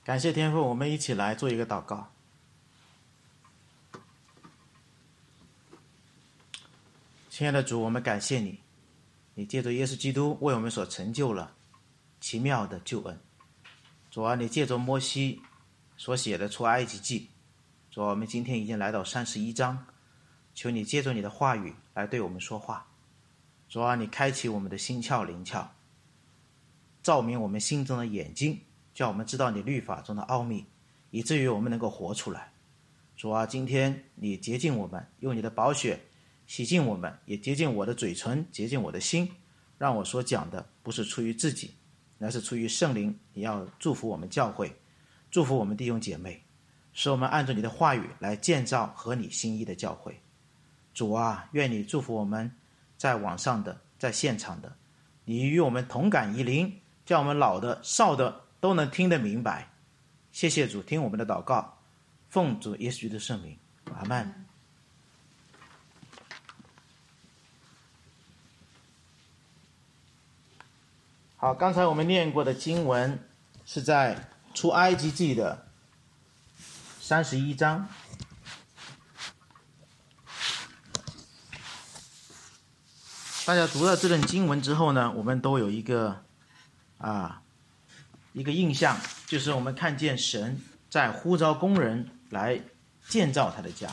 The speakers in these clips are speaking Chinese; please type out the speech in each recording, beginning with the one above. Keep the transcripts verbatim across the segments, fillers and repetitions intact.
感谢天父，我们一起来做一个祷告。亲爱的主，我们感谢你，你借着耶稣基督为我们所成就了奇妙的救恩。主啊，你借着摩西所写的出埃及记，主啊，我们今天已经来到三十一章，求你借着你的话语来对我们说话。主啊，你开启我们的心窍灵窍，照明我们心中的眼睛，叫我们知道你律法中的奥秘，以至于我们能够活出来。主啊，今天你洁净我们，用你的宝血洗净我们，也洁净我的嘴唇，洁净我的心，让我所讲的不是出于自己，乃是出于圣灵。也要祝福我们教会，祝福我们弟兄姐妹，使我们按照你的话语来建造合你心意的教会。主啊，愿你祝福我们在网上的，在现场的，你与我们同感一灵，叫我们老的少的都能听得明白。谢谢主，听我们的祷告，奉主耶稣基督的圣名，阿们。好，刚才我们念过的经文是在出埃及记的三十一章。大家读了这段经文之后呢，我们都有一个啊一个印象，就是我们看见神在呼召工人来建造他的家。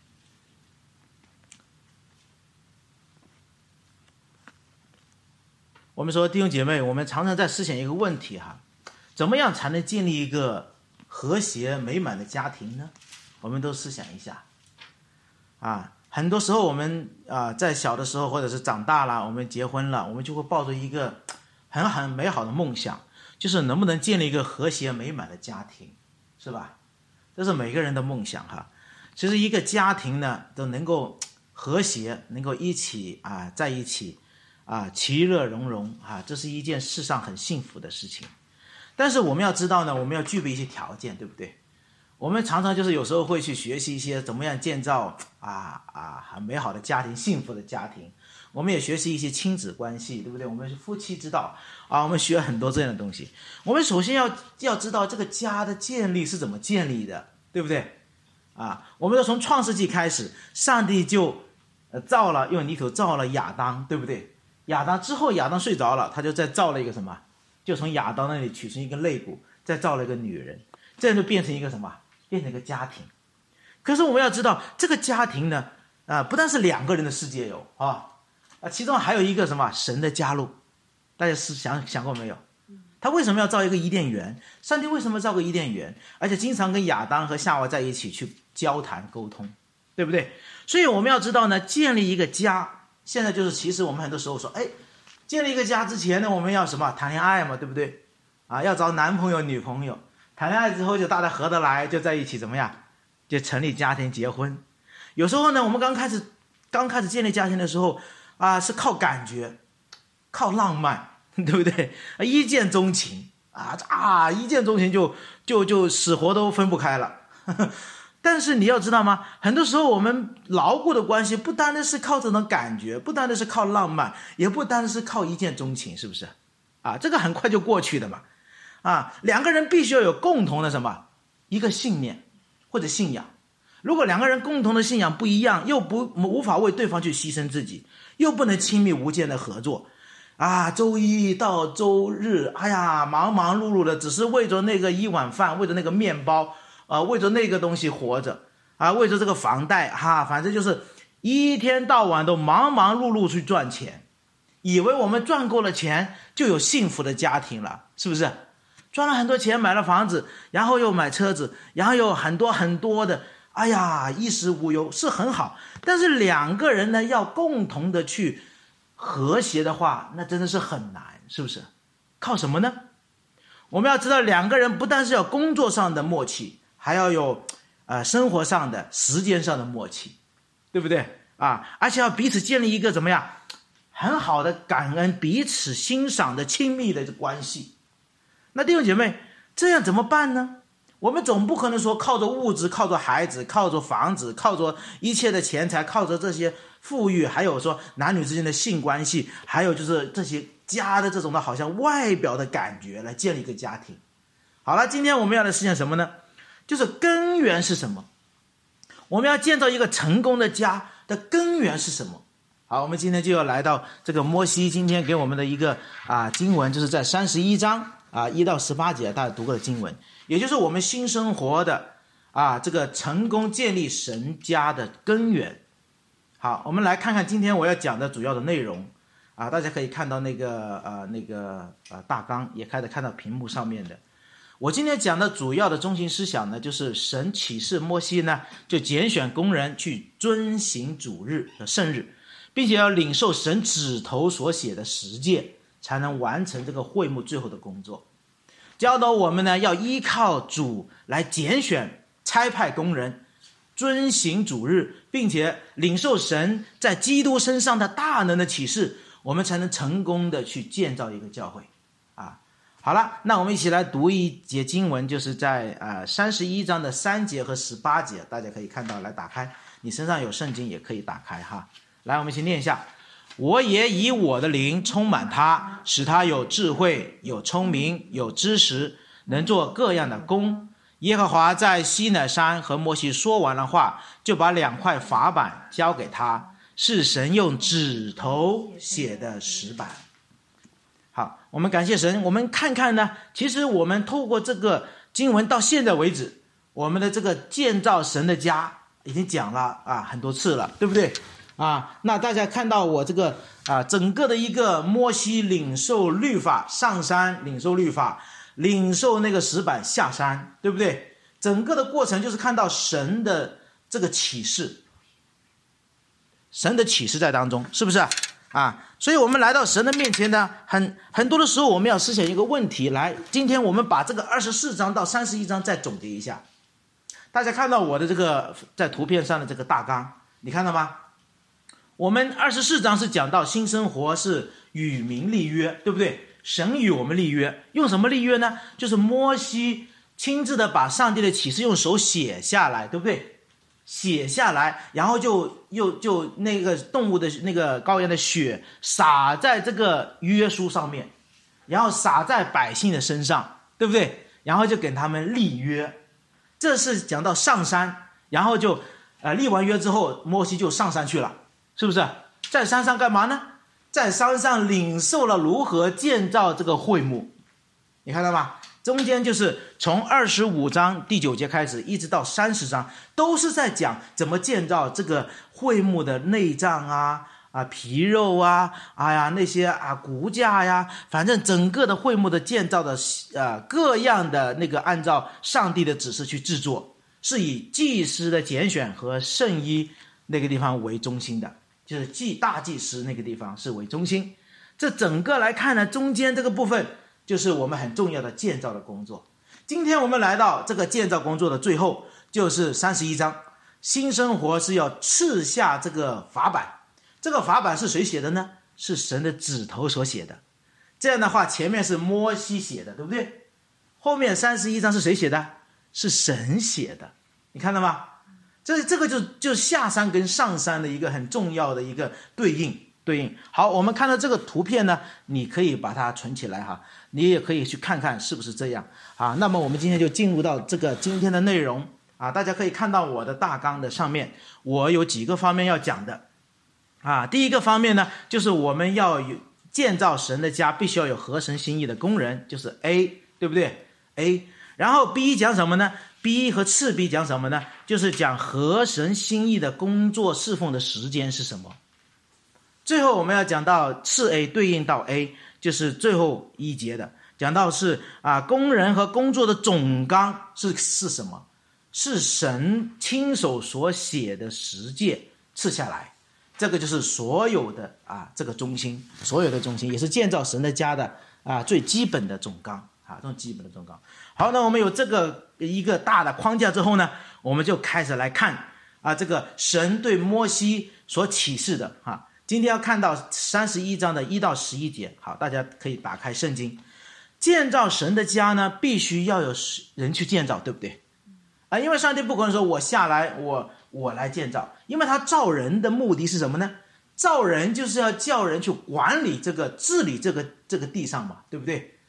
我们说弟兄姐妹，我们常常在思想一个问题哈，怎么样才能建立一个和谐美满的家庭呢？我们都思想一下啊。很多时候我们啊、呃，在小的时候或者是长大了，我们结婚了，我们就会抱着一个很很美好的梦想，就是能不能建立一个和谐美满的家庭，是吧？这是每个人的梦想哈。其实一个家庭呢，都能够和谐，能够一起啊在一起啊其乐融融啊，这是一件世上很幸福的事情。但是我们要知道呢，我们要具备一些条件，对不对？我们常常就是有时候会去学习一些怎么样建造啊啊很美好的家庭，幸福的家庭。我们也学习一些亲子关系，对不对？我们是夫妻之道啊，我们学很多这样的东西。我们首先要要知道这个家的建立是怎么建立的，对不对？啊，我们要从创世纪开始，上帝就呃造了用泥土造了亚当，对不对？亚当之后，亚当睡着了，他就再造了一个什么？就从亚当那里取出一个肋骨，再造了一个女人，这样就变成一个什么？变成一个家庭。可是我们要知道，这个家庭呢，啊、呃，不但是两个人的世界有啊，啊，其中还有一个什么神的加入。大家是想想过没有？他为什么要造一个伊甸园？上帝为什么造个伊甸园？而且经常跟亚当和夏娃在一起去交谈沟通，对不对？所以我们要知道呢，建立一个家，现在就是其实我们很多时候说，哎，建立一个家之前呢，我们要什么？谈恋爱嘛，对不对？啊，要找男朋友、女朋友。谈恋爱之后就大家合得来，就在一起怎么样？就成立家庭结婚。有时候呢，我们刚开始刚开始建立家庭的时候啊，是靠感觉，靠浪漫，对不对？一见钟情啊啊，一见钟情就就就死活都分不开了。但是你要知道吗？很多时候我们牢固的关系不单单是靠这种感觉，不单单是靠浪漫，也不单单是靠一见钟情，是不是？啊，这个很快就过去的嘛。啊，两个人必须要有共同的什么一个信念或者信仰。如果两个人共同的信仰不一样，又不无法为对方去牺牲自己，又不能亲密无间的合作，啊，周一到周日，哎呀，忙忙碌碌的，只是为着那个一碗饭，为着那个面包，啊，为着那个东西活着，啊，为着这个房贷，哈、啊，反正就是一天到晚都忙忙碌碌去赚钱，以为我们赚够了钱就有幸福的家庭了，是不是？赚了很多钱，买了房子，然后又买车子，然后又很多很多的，哎呀，衣食无忧，是很好。但是两个人呢，要共同的去和谐的话，那真的是很难，是不是？靠什么呢？我们要知道，两个人不但是要工作上的默契，还要有呃生活上的、时间上的默契，对不对啊？而且要彼此建立一个怎么样很好的感恩、彼此欣赏的亲密的关系。那弟兄姐妹，这样怎么办呢？我们总不可能说靠着物质，靠着孩子，靠着房子，靠着一切的钱财，靠着这些富裕，还有说男女之间的性关系，还有就是这些家的这种的好像外表的感觉来建立一个家庭。 好了，今天我们要来思想什么呢？就是根源是什么？我们要建造一个成功的家的根源是什么？好，我们今天就要来到这个摩西今天给我们的一个啊经文，就是在三十一章啊一到十八节，大家读过的经文，也就是我们新生活的啊这个成功建立神家的根源。好，我们来看看今天我要讲的主要的内容啊，大家可以看到那个呃那个呃大纲，也开始看到屏幕上面的。我今天讲的主要的中心思想呢，就是神启示摩西呢，就拣选工人去遵行主日的圣日，并且要领受神指头所写的十诫，才能完成这个会幕最后的工作。教导我们呢，要依靠主来拣选差派工人遵行主日，并且领受神在基督身上的大能的启示，我们才能成功的去建造一个教会啊。好了，那我们一起来读一节经文，就是在呃三十一章的三节和十八节，大家可以看到，来打开，你身上有圣经也可以打开哈。来，我们一起念一下：我也以我的灵充满他，使他有智慧，有聪明，有知识，能做各样的工。耶和华在西乃山和摩西说完了话，就把两块法板交给他，是神用指头写的石板。好，我们感谢神。我们看看呢，其实我们透过这个经文到现在为止，我们的这个建造神的家已经讲了啊很多次了，对不对啊？那大家看到我这个啊整个的一个摩西领受律法上山，领受律法，领受那个石板下山，对不对？整个的过程就是看到神的这个启示，神的启示在当中，是不是啊？啊，所以我们来到神的面前呢，很很多的时候我们要思想一个问题。来，今天我们把这个二十四章到三十一章再总结一下。大家看到我的这个在图片上的这个大纲，你看到吗？我们二十四章是讲到新生活是与民立约，对不对？神与我们立约，用什么立约呢？就是摩西亲自的把上帝的启示用手写下来，对不对？写下来，然后就又就那个动物的那个羔羊的血洒在这个约书上面，然后洒在百姓的身上，对不对？然后就给他们立约。这是讲到上山，然后就呃立完约之后，摩西就上山去了，是不是？在山上干嘛呢？在山上领受了如何建造这个会幕，你看到吗？中间就是从二十五章第九节开始，一直到三十章，都是在讲怎么建造这个会幕的内脏啊、啊皮肉啊、哎呀那些啊骨架呀，反正整个的会幕的建造的呃各样的那个按照上帝的指示去制作，是以祭司的拣选和圣衣那个地方为中心的，就是祭大祭司那个地方是为中心。这整个来看呢，中间这个部分就是我们很重要的建造的工作。今天我们来到这个建造工作的最后，就是三十一章，新生活是要赐下这个法版。这个法版是谁写的呢？是神的指头所写的。这样的话，前面是摩西写的，对不对？后面三十一章是谁写的？是神写的。你看到吗？这这个就就下山跟上山的一个很重要的一个对应。对应好，我们看到这个图片呢，你可以把它存起来哈，你也可以去看看是不是这样啊。那么我们今天就进入到这个今天的内容啊，大家可以看到我的大纲的上面，我有几个方面要讲的啊。第一个方面呢，就是我们要有建造神的家，必须要有合神心意的工人，就是 A， 对不对 ？A， 然后 B 讲什么呢？ B 和次 B 讲什么呢？就是讲合神心意的工作侍奉的时间是什么。最后我们要讲到次 A 对应到 A， 就是最后一节的，讲到是啊，工人和工作的总纲是是什么？是神亲手所写的十诫赐下来，这个就是所有的啊这个中心，所有的中心也是建造神的家的啊最基本的总纲啊，这种基本的总纲。好，那我们有这个一个大的框架之后呢，我们就开始来看啊这个神对摩西所启示的啊。今天要看到三十一章的一到十一节，好，大家可以打开圣经。建造神的家呢，必须要有人去建造，对不对？啊，因为上帝不可能说我下来，我我来建造，因为他造人的目的是什么呢？造人就是要叫人去管理这个治理这个这个地上嘛，对不对？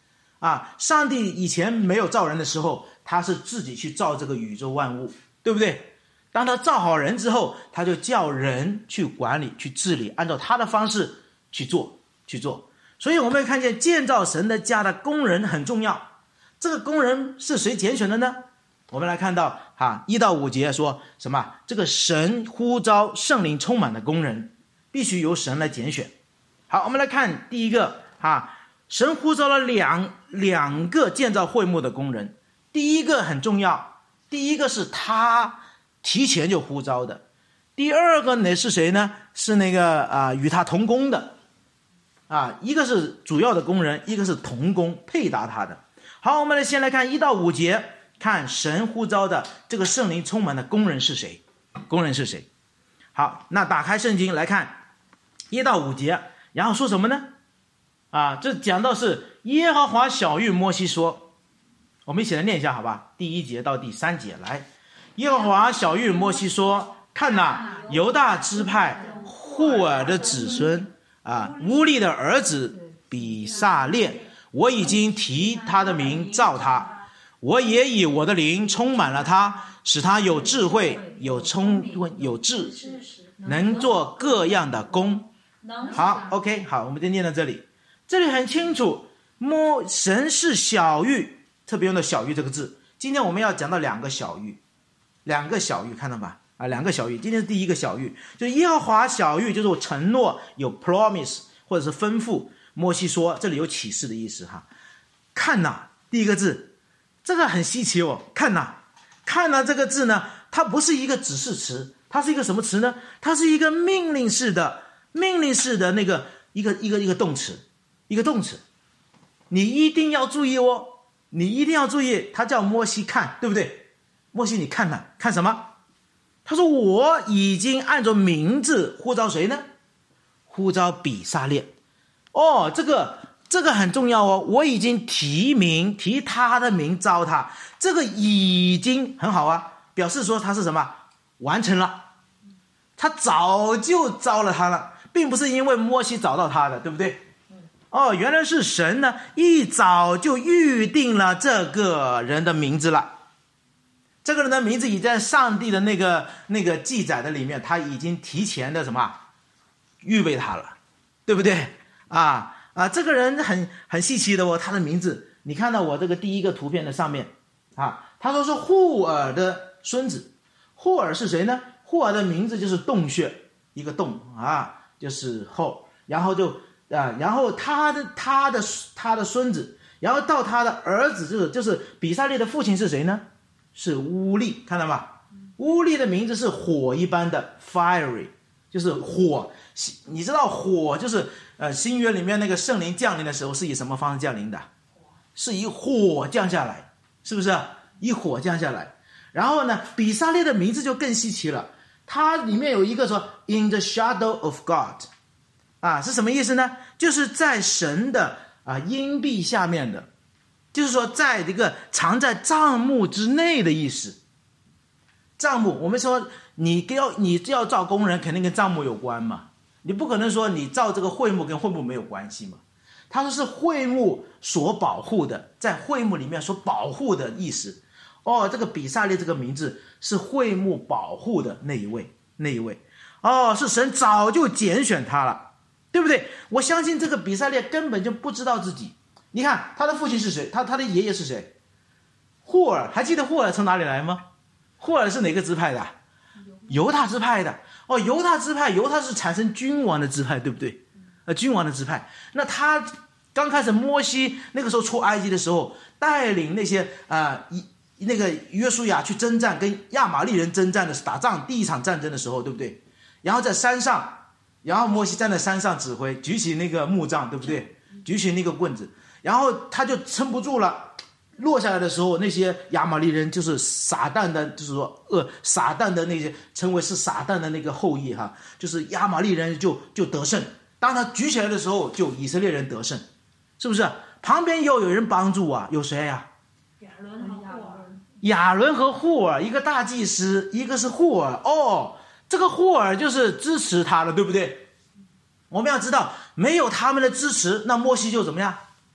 啊，上帝以前没有造人的时候，他是自己去造这个宇宙万物，对不对？当他造好人之后，他就叫人去管理、去治理，按照他的方式去做、去做。所以我们会看见建造神的家的工人很重要。这个工人是谁拣选的呢？我们来看到哈，一到五节说什么？这个神呼召圣灵充满的工人，必须由神来拣选。好，我们来看第一个哈，神呼召了两两个建造会幕的工人。第一个很重要，第一个是他提前就呼召的。第二个呢是谁呢？是那个啊、呃、与他同工的啊，一个是主要的工人，一个是同工配搭他的。好，我们来先来看一到五节，看神呼召的这个圣灵充满的工人是谁？工人是谁？好，那打开圣经来看一到五节，然后说什么呢？啊，这讲到是耶和华晓谕摩西说，我们一起来念一下好吧？第一节到第三节来，耶和华晓谕摩西说，看哪，犹大支派户尔的子孙啊，乌利的儿子比撒列，我已经提他的名召他，我也以我的灵充满了他，使他有智慧，有聪有智，能做各样的工。好 OK 好，我们就念到这里。这里很清楚，摸神是晓谕，特别用到晓谕这个字。今天我们要讲到两个晓谕，两个晓谕看到吧？啊，两个晓谕。今天是第一个晓谕，就是耶和华晓谕，就是我承诺，有 promise 或者是吩咐。摩西说，这里有启示的意思哈。看哪，第一个字，这个很稀奇哦。看哪，看哪这个字呢，它不是一个指示词，它是一个什么词呢？它是一个命令式的，命令式的那个一个一个一个动词，一个动词。你一定要注意哦，你一定要注意，他叫摩西看，对不对？摩西，你看哪，看什么？他说我已经按照名字呼召谁呢？呼召比撒列。哦，这个这个很重要哦，我已经提名提他的名召他，这个已经很好啊，表示说他是什么？完成了，他早就召了他了，并不是因为摩西找到他的，对不对？哦，原来是神呢，一早就预定了这个人的名字了。这个人的名字已在上帝的那个那个记载的里面，他已经提前的什么预备他了，对不对？啊啊，这个人很很稀奇的哦，他的名字，你看到我这个第一个图片的上面啊，他说是户尔的孙子。户尔是谁呢？户尔的名字就是洞穴，一个洞啊，就是后，然后就啊，然后他的他的他的孙子，然后到他的儿子，就是就是比撒列的父亲是谁呢？是乌利，看到吗？乌利的名字是火一般的 fiery， 就是火。你知道火就是呃新约里面那个圣灵降临的时候是以什么方式降临的？是以火降下来，是不是？以火降下来。然后呢，比撒列的名字就更稀奇了，它里面有一个说 in the shadow of God， 啊，是什么意思呢？就是在神的啊荫蔽下面的，就是说在这个藏在帐幕之内的意思。帐幕，我们说你要你要造工人，肯定跟帐幕有关嘛，你不可能说你造这个会幕跟会幕没有关系嘛。他说是会幕所保护的，在会幕里面所保护的意思。哦，这个比撒列这个名字是会幕保护的那一位，那一位。哦，是神早就拣选他了，对不对？我相信这个比撒列根本就不知道自己。你看他的父亲是谁？他他的爷爷是谁？户尔，还记得户尔从哪里来吗？户尔是哪个支派的？犹大支派的。哦，犹大支派，犹大是产生君王的支派，对不对？呃，君王的支派。那他刚开始摩西那个时候出埃及的时候，带领那些啊、呃、那个约书亚去征战，跟亚玛利人征战的打仗，第一场战争的时候，对不对？然后在山上，然后摩西站在山上指挥，举起那个木杖，对不对？举起那个棍子，然后他就撑不住了。落下来的时候，那些亚玛利人就是撒旦的，就是说呃撒旦的那些称为是撒旦的那个后裔哈，就是亚玛利人就就得胜。当他举起来的时候，就以色列人得胜，是不是？旁边又有人帮助啊，有谁呀、啊？亚伦和户尔。亚伦和户尔，一个大祭司，一个是户尔。哦，这个户尔就是支持他的，对不对？我们要知道，没有他们的支持，那摩西就怎么样？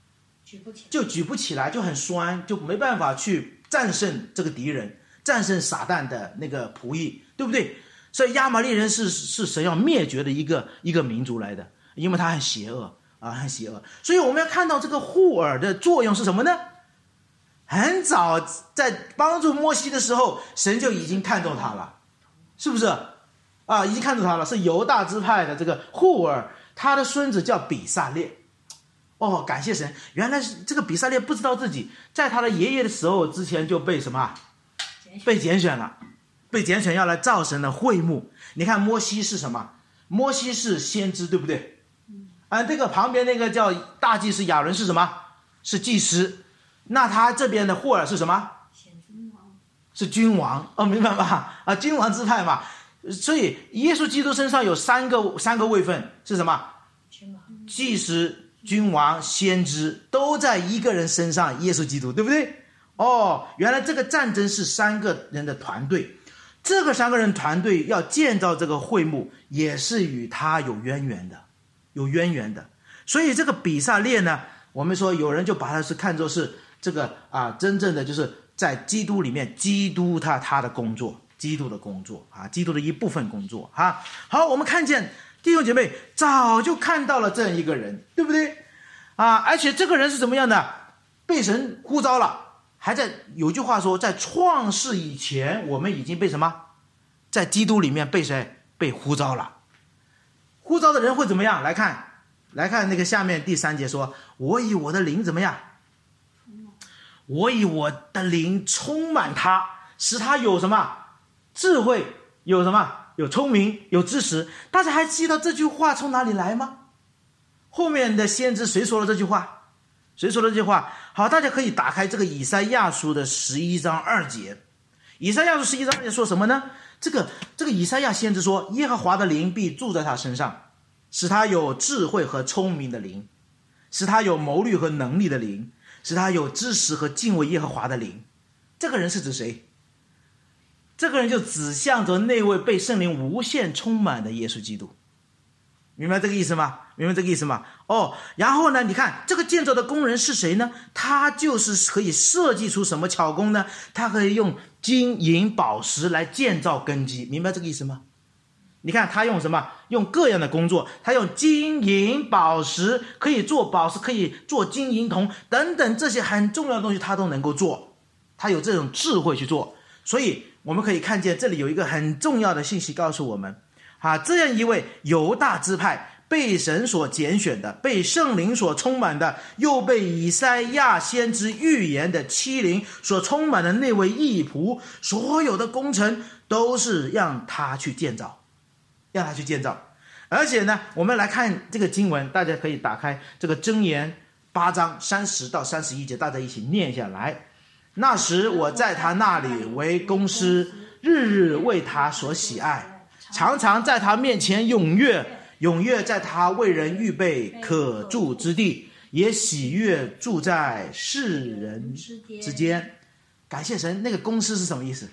就举不起来，就很酸，就没办法去战胜这个敌人，战胜撒旦的那个仆役，对不对？所以亚玛力人是是神要灭绝的一个一个民族来的，因为他很邪恶啊，很邪恶。所以我们要看到这个户珥的作用是什么呢？很早在帮助摩西的时候，神就已经看中他了，是不是啊？已经看中他了，是犹大支派的这个户珥，他的孙子叫比撒列。哦，感谢神，原来是这个比撒列不知道自己在他的爷爷的时候之前就被什么被拣选了，被拣选要来造神的会幕。你看摩西是什么？摩西是先知，对不对？啊，这个旁边那个叫大祭司亚伦是什么？是祭司。那他这边的户珥是什么？是君王。哦，明白吧？啊，君王支派嘛。所以耶稣基督身上有三个三个位分是什么？祭司、君王、先知，都在一个人身上，耶稣基督，对不对？哦，原来这个战争是三个人的团队，这个三个人团队要建造这个会幕，也是与他有渊源的，有渊源的。所以这个比撒列呢，我们说有人就把他是看作是这个啊，真正的就是在基督里面，基督他他的工作，基督的工作啊，基督的一部分工作啊。好，我们看见弟兄姐妹早就看到了这样一个人，对不对啊？而且这个人是怎么样的？被神呼召了。还在有句话说，在创世以前，我们已经被什么？在基督里面被谁？被呼召了。呼召的人会怎么样？来看，来看那个下面第三节说：“我以我的灵怎么样？我以我的灵充满他，使他有什么智慧？有什么？有聪明，有知识。”大家还记得这句话从哪里来吗？后面的先知谁说了这句话？谁说的这句话？好，大家可以打开这个以赛亚书的十一章二节。以赛亚书十一章二节说什么呢？这个这个以赛亚先知说，耶和华的灵必住在他身上，使他有智慧和聪明的灵，使他有谋略和能力的灵，使他有知识和敬畏耶和华的灵。这个人是指谁？这个人就指向着那位被圣灵无限充满的耶稣基督。明白这个意思吗？明白这个意思吗？哦，然后呢，你看这个建造的工人是谁呢？他就是可以设计出什么巧工呢？他可以用金银宝石来建造根基。明白这个意思吗？你看他用什么？用各样的工作，他用金银宝石，可以做宝石，可以做金银铜等等这些很重要的东西，他都能够做。他有这种智慧去做。所以我们可以看见这里有一个很重要的信息告诉我们啊，这样一位犹大支派被神所拣选的，被圣灵所充满的，又被以赛亚先知预言的欺凌所充满的那位义仆，所有的工程都是让他去建造，让他去建造。而且呢，我们来看这个经文，大家可以打开这个箴言八章三十到三十一节，大家一起念下来。那时我在他那里为工师，日日为他所喜爱，常常在他面前踊跃，踊跃在他为人预备可住之地，也喜悦住在世人之间。感谢神。那个公司是什么意思？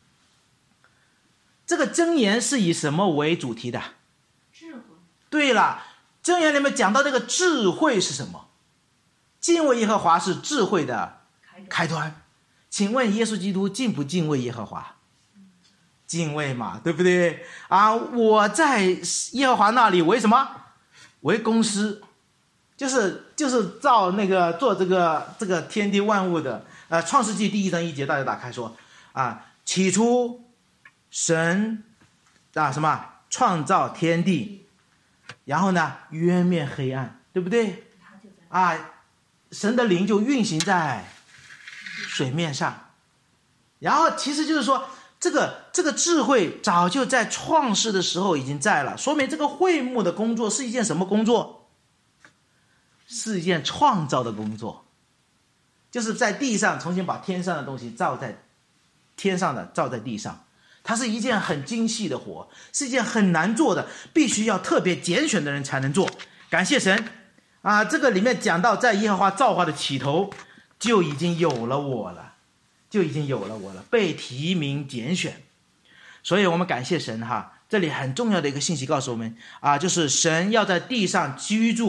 这个箴言是以什么为主题的？ 智慧。 对了，箴言里面讲到这个智慧是什么？敬畏耶和华是智慧的开端。请问耶稣基督敬不敬畏耶和华？敬畏嘛，对不对啊？我在耶和华那里为什么？为工师，就是就是造那个做这个这个天地万物的。呃，创世纪第一章一节，大家打开说啊，起初神啊什么创造天地，然后呢渊面黑暗，对不对？啊，神的灵就运行在水面上，然后其实就是说。这个这个智慧早就在创世的时候已经在了，说明这个会幕的工作是一件什么工作？是一件创造的工作，就是在地上重新把天上的东西造在天上的造在地上，它是一件很精细的活，是一件很难做的，必须要特别拣选的人才能做。感谢神啊！这个里面讲到，在耶和华造化的起头就已经有了我了。就已经有了我了，被提名拣选。所以我们感谢神哈，这里很重要的一个信息告诉我们啊，就是神要在地上居住，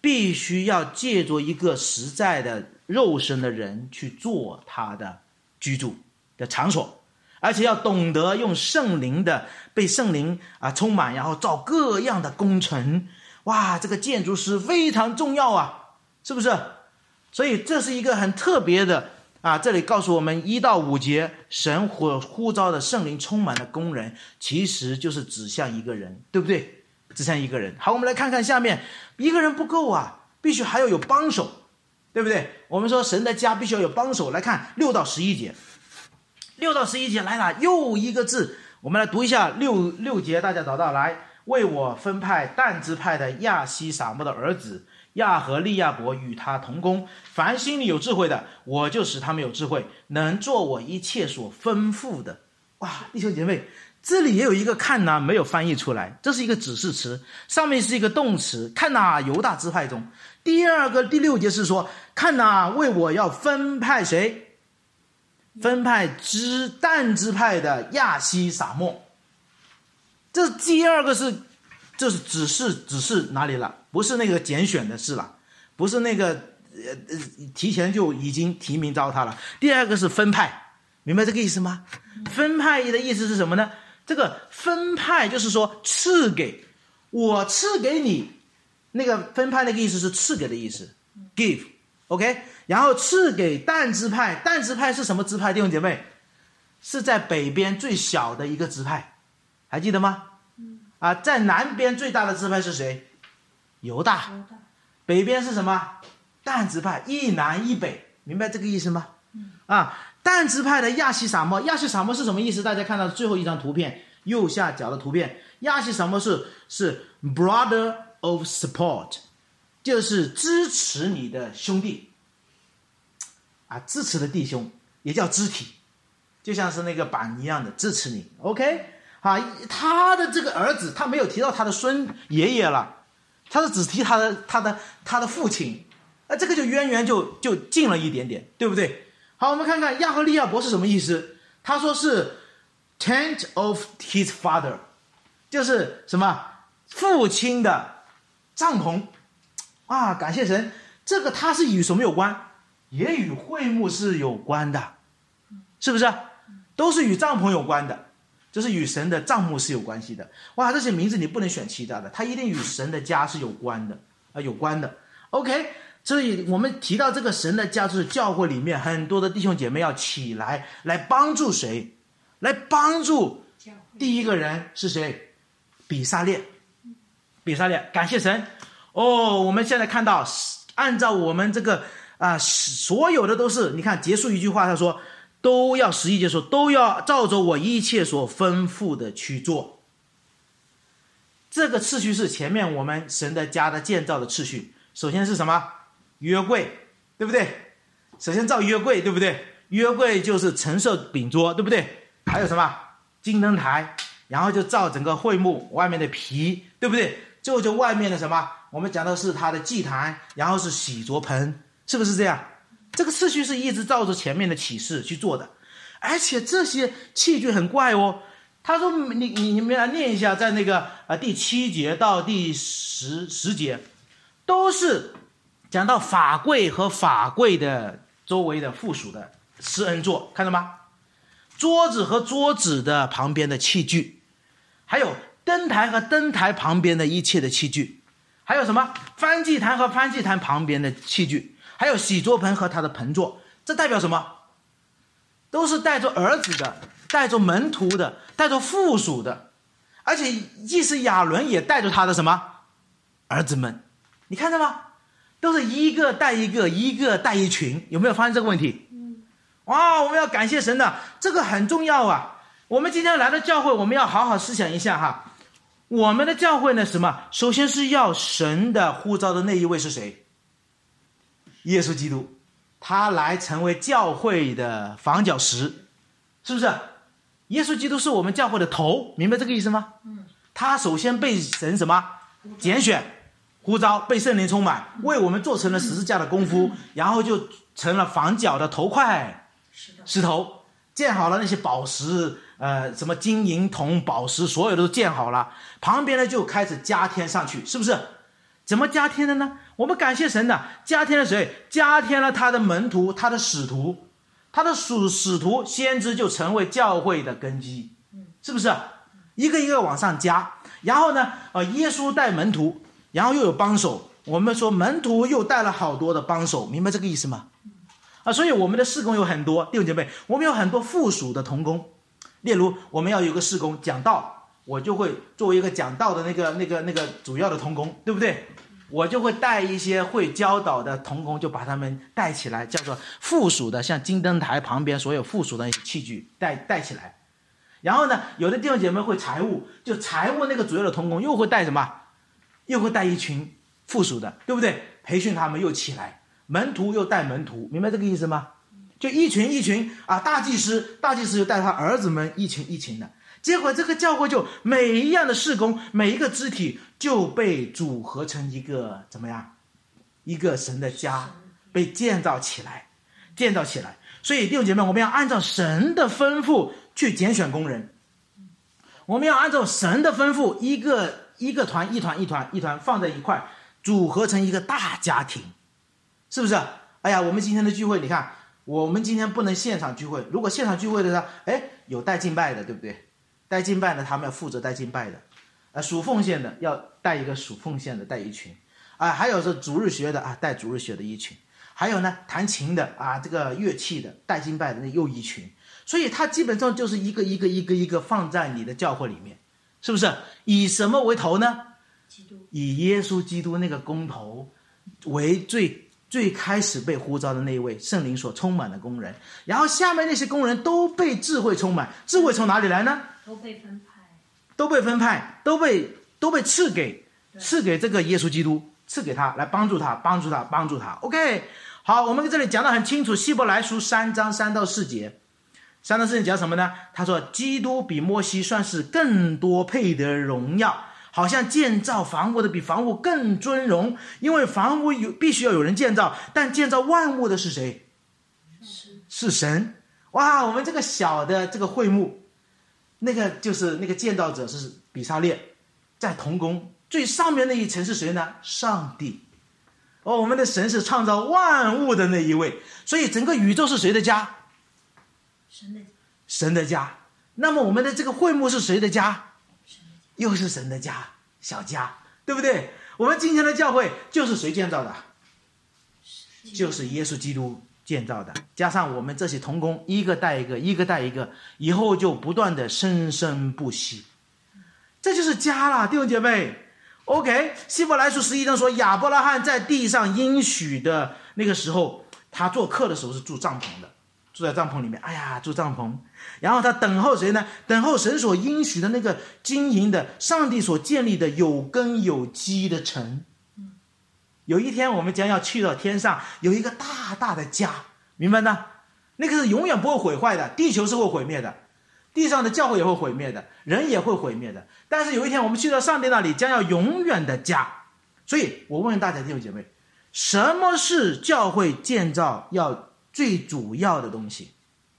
必须要借助一个实在的肉身的人去做他的居住的场所，而且要懂得用圣灵的被圣灵啊充满，然后造各样的工程。哇，这个建筑师非常重要啊，是不是？所以这是一个很特别的啊，这里告诉我们一到五节，神所呼召的圣灵充满的工人，其实就是指向一个人，对不对？指向一个人。好，我们来看看下面，一个人不够啊，必须还要有帮手，对不对？我们说神的家必须要有帮手。来看六到十一节，六到十一节来了，又一个字，我们来读一下六六节，大家找到来。为我分派但支派的亚西撒摩的儿子亚和利亚伯与他同工，凡心里有智慧的，我就使他们有智慧，能做我一切所吩咐的。哇，弟兄姐妹，这里也有一个看哪，没有翻译出来，这是一个指示词，上面是一个动词，看哪犹大支派中。第二个第六节是说，看哪为我要分派谁？分派支但支派的亚西撒摩。这第二个是，这是指示指示哪里了？不是那个拣选的事了，不是那个呃提前就已经提名召他了。第二个是分派，明白这个意思吗？分派的意思是什么呢？这个分派就是说赐给，我赐给你，那个分派那个意思是赐给的意思 ，give， OK， 然后赐给但支派，但支派是什么支派？弟兄姐妹，是在北边最小的一个支派。还记得吗？啊，在南边最大的支派是谁？犹大。北边是什么？但支派，一南一北，明白这个意思吗？啊，但支派的亚西撒摩，亚西撒摩是什么意思？大家看到最后一张图片，右下角的图片，亚西撒摩是是 brother of support， 就是支持你的兄弟，啊，支持的弟兄也叫肢体，就像是那个板一样的支持你。OK。啊，他的这个儿子，他没有提到他的孙爷爷了，他是只提他的他的他的父亲，啊，这个就渊源就就近了一点点，对不对？好，我们看看亚和利亚伯是什么意思？他说是 tent of his father， 就是什么父亲的帐篷啊！感谢神，这个他是与什么有关？也与会幕是有关的，是不是？都是与帐篷有关的。这是与神的帐幕是有关系的。哇，这些名字你不能选其他的，它一定与神的家是有关的啊，有关的。OK， 所以我们提到这个神的家，就是教会里面很多的弟兄姐妹要起来，来帮助谁？来帮助第一个人是谁？比撒列，比撒列，感谢神。哦，我们现在看到，按照我们这个啊、呃，所有的都是，你看结束一句话，他说。都要十一节说，都要照着我一切所吩咐的去做。这个次序是前面我们神的家的建造的次序。首先是什么？约柜，对不对？首先造约柜，对不对？约柜就是陈设饼桌，对不对？还有什么？金灯台，然后就造整个会幕外面的皮，对不对？最后就外面的什么？我们讲的是它的祭坛，然后是洗濯盆，是不是这样？这个次序是一直照着前面的启示去做的，而且这些器具很怪哦。他说你你你们来念一下，在那个呃第七节到第十十节，都是讲到法柜和法柜的周围的附属的施恩座，看到吗？桌子和桌子的旁边的器具，还有灯台和灯台旁边的一切的器具，还有什么燔祭坛和燔祭坛旁边的器具。还有洗濯盆和他的盆座，这代表什么？都是带着儿子的，带着门徒的，带着附属的，而且祭司亚伦也带着他的什么儿子们，你看到吗？都是一个带一个，一个带一群，有没有发现这个问题？哇，我们要感谢神的，这个很重要啊！我们今天来到教会，我们要好好思想一下哈。我们的教会呢，什么？首先是要神的呼召的那一位是谁？耶稣基督，他来成为教会的房角石，是不是？耶稣基督是我们教会的头，明白这个意思吗？嗯，他首先被神什么拣选、呼召，被圣灵充满，为我们做成了十字架的功夫，然后就成了房角的头块石头，建好了那些宝石，呃，什么金银铜宝石，所有都建好了，旁边呢就开始加添上去，是不是？ 怎么加添的呢？我们感谢神的，加添了谁？加添了他的门徒，他的使徒，他的使使徒先知就成为教会的根基，是不是？一个一个往上加，然后呢，呃，耶稣带门徒，然后又有帮手，我们说门徒又带了好多的帮手，明白这个意思吗？啊，所以我们的事工有很多，弟兄姐妹，我们有很多附属的同工。例如，我们要有一个事工讲道，我就会作为一个讲道的那个那个那个主要的同工，对不对？我就会带一些会教导的同工，就把他们带起来，叫做附属的，像金灯台旁边所有附属的器具带带起来。然后呢，有的弟兄姐妹会财务，就财务那个主要的同工又会带什么？又会带一群附属的，对不对？培训他们又起来，门徒又带门徒，明白这个意思吗？就一群一群啊，大祭司，大祭司就带他儿子们一群一群的，结果这个教会就每一样的事工，每一个肢体就被组合成一个怎么样？一个神的家，被建造起来，建造起来。所以弟兄姐妹，我们要按照神的吩咐去拣选工人，我们要按照神的吩咐，一个一个团一团一团一团放在一块，组合成一个大家庭，是不是？哎呀，我们今天的聚会，你看，我们今天不能现场聚会，如果现场聚会的时候，哎，有带敬拜的，对不对？带敬拜的他们要负责带敬拜的，呃，属奉献的要带一个属奉献的带一群，啊、呃，还有是主日学的啊，带主日学的一群，还有呢弹琴的啊，这个乐器的带敬拜的那又一群，所以它基本上就是一个一个一个一个放在你的教会里面，是不是？以什么为头呢？基督，以耶稣基督那个工头为最最开始被呼召的那一位圣灵所充满的工人，然后下面那些工人都被智慧充满，智慧从哪里来呢？ 都被分派， 都被分派，都被都被赐给赐给这个耶稣基督，赐给他来帮助他，帮助他，帮助他。OK， 好，我们在这里讲得很清楚，希伯来书三章三到四节，三到四节讲什么呢？他说，基督比摩西算是更多配得荣耀，好像建造房屋的比房屋更尊荣，因为房屋有必须要有人建造，但建造万物的是谁？是是神。哇，我们这个小的这个会幕，那个就是那个建造者是比撒列，在同工最上面那一层是谁呢？上帝。哦，我们的神是创造万物的那一位，所以整个宇宙是谁的家？ 神的家。 神的家。那么我们的这个会幕是谁的家？又是神的家，小家，对不对？我们今天的教会就是谁建造的？就是耶稣基督建造的，加上我们这些同工一个带一个，一个带一个，以后就不断的生生不息，这就是家啦，弟兄姐妹。OK， 希伯来书十一章说，亚伯拉罕在地上应许的那个时候，他做客的时候是住帐篷的，住在帐篷里面，哎呀，住帐篷，然后他等候谁呢？等候神所应许的那个经营的上帝所建立的有根有基的城。有一天我们将要去到天上，有一个大大的家，明白呢？那个是永远不会毁坏的，地球是会毁灭的，地上的教会也会毁灭的，人也会毁灭的，但是有一天我们去到上帝那里，将要永远的家。所以我问大家弟兄姐妹，什么是教会建造要最主要的东西？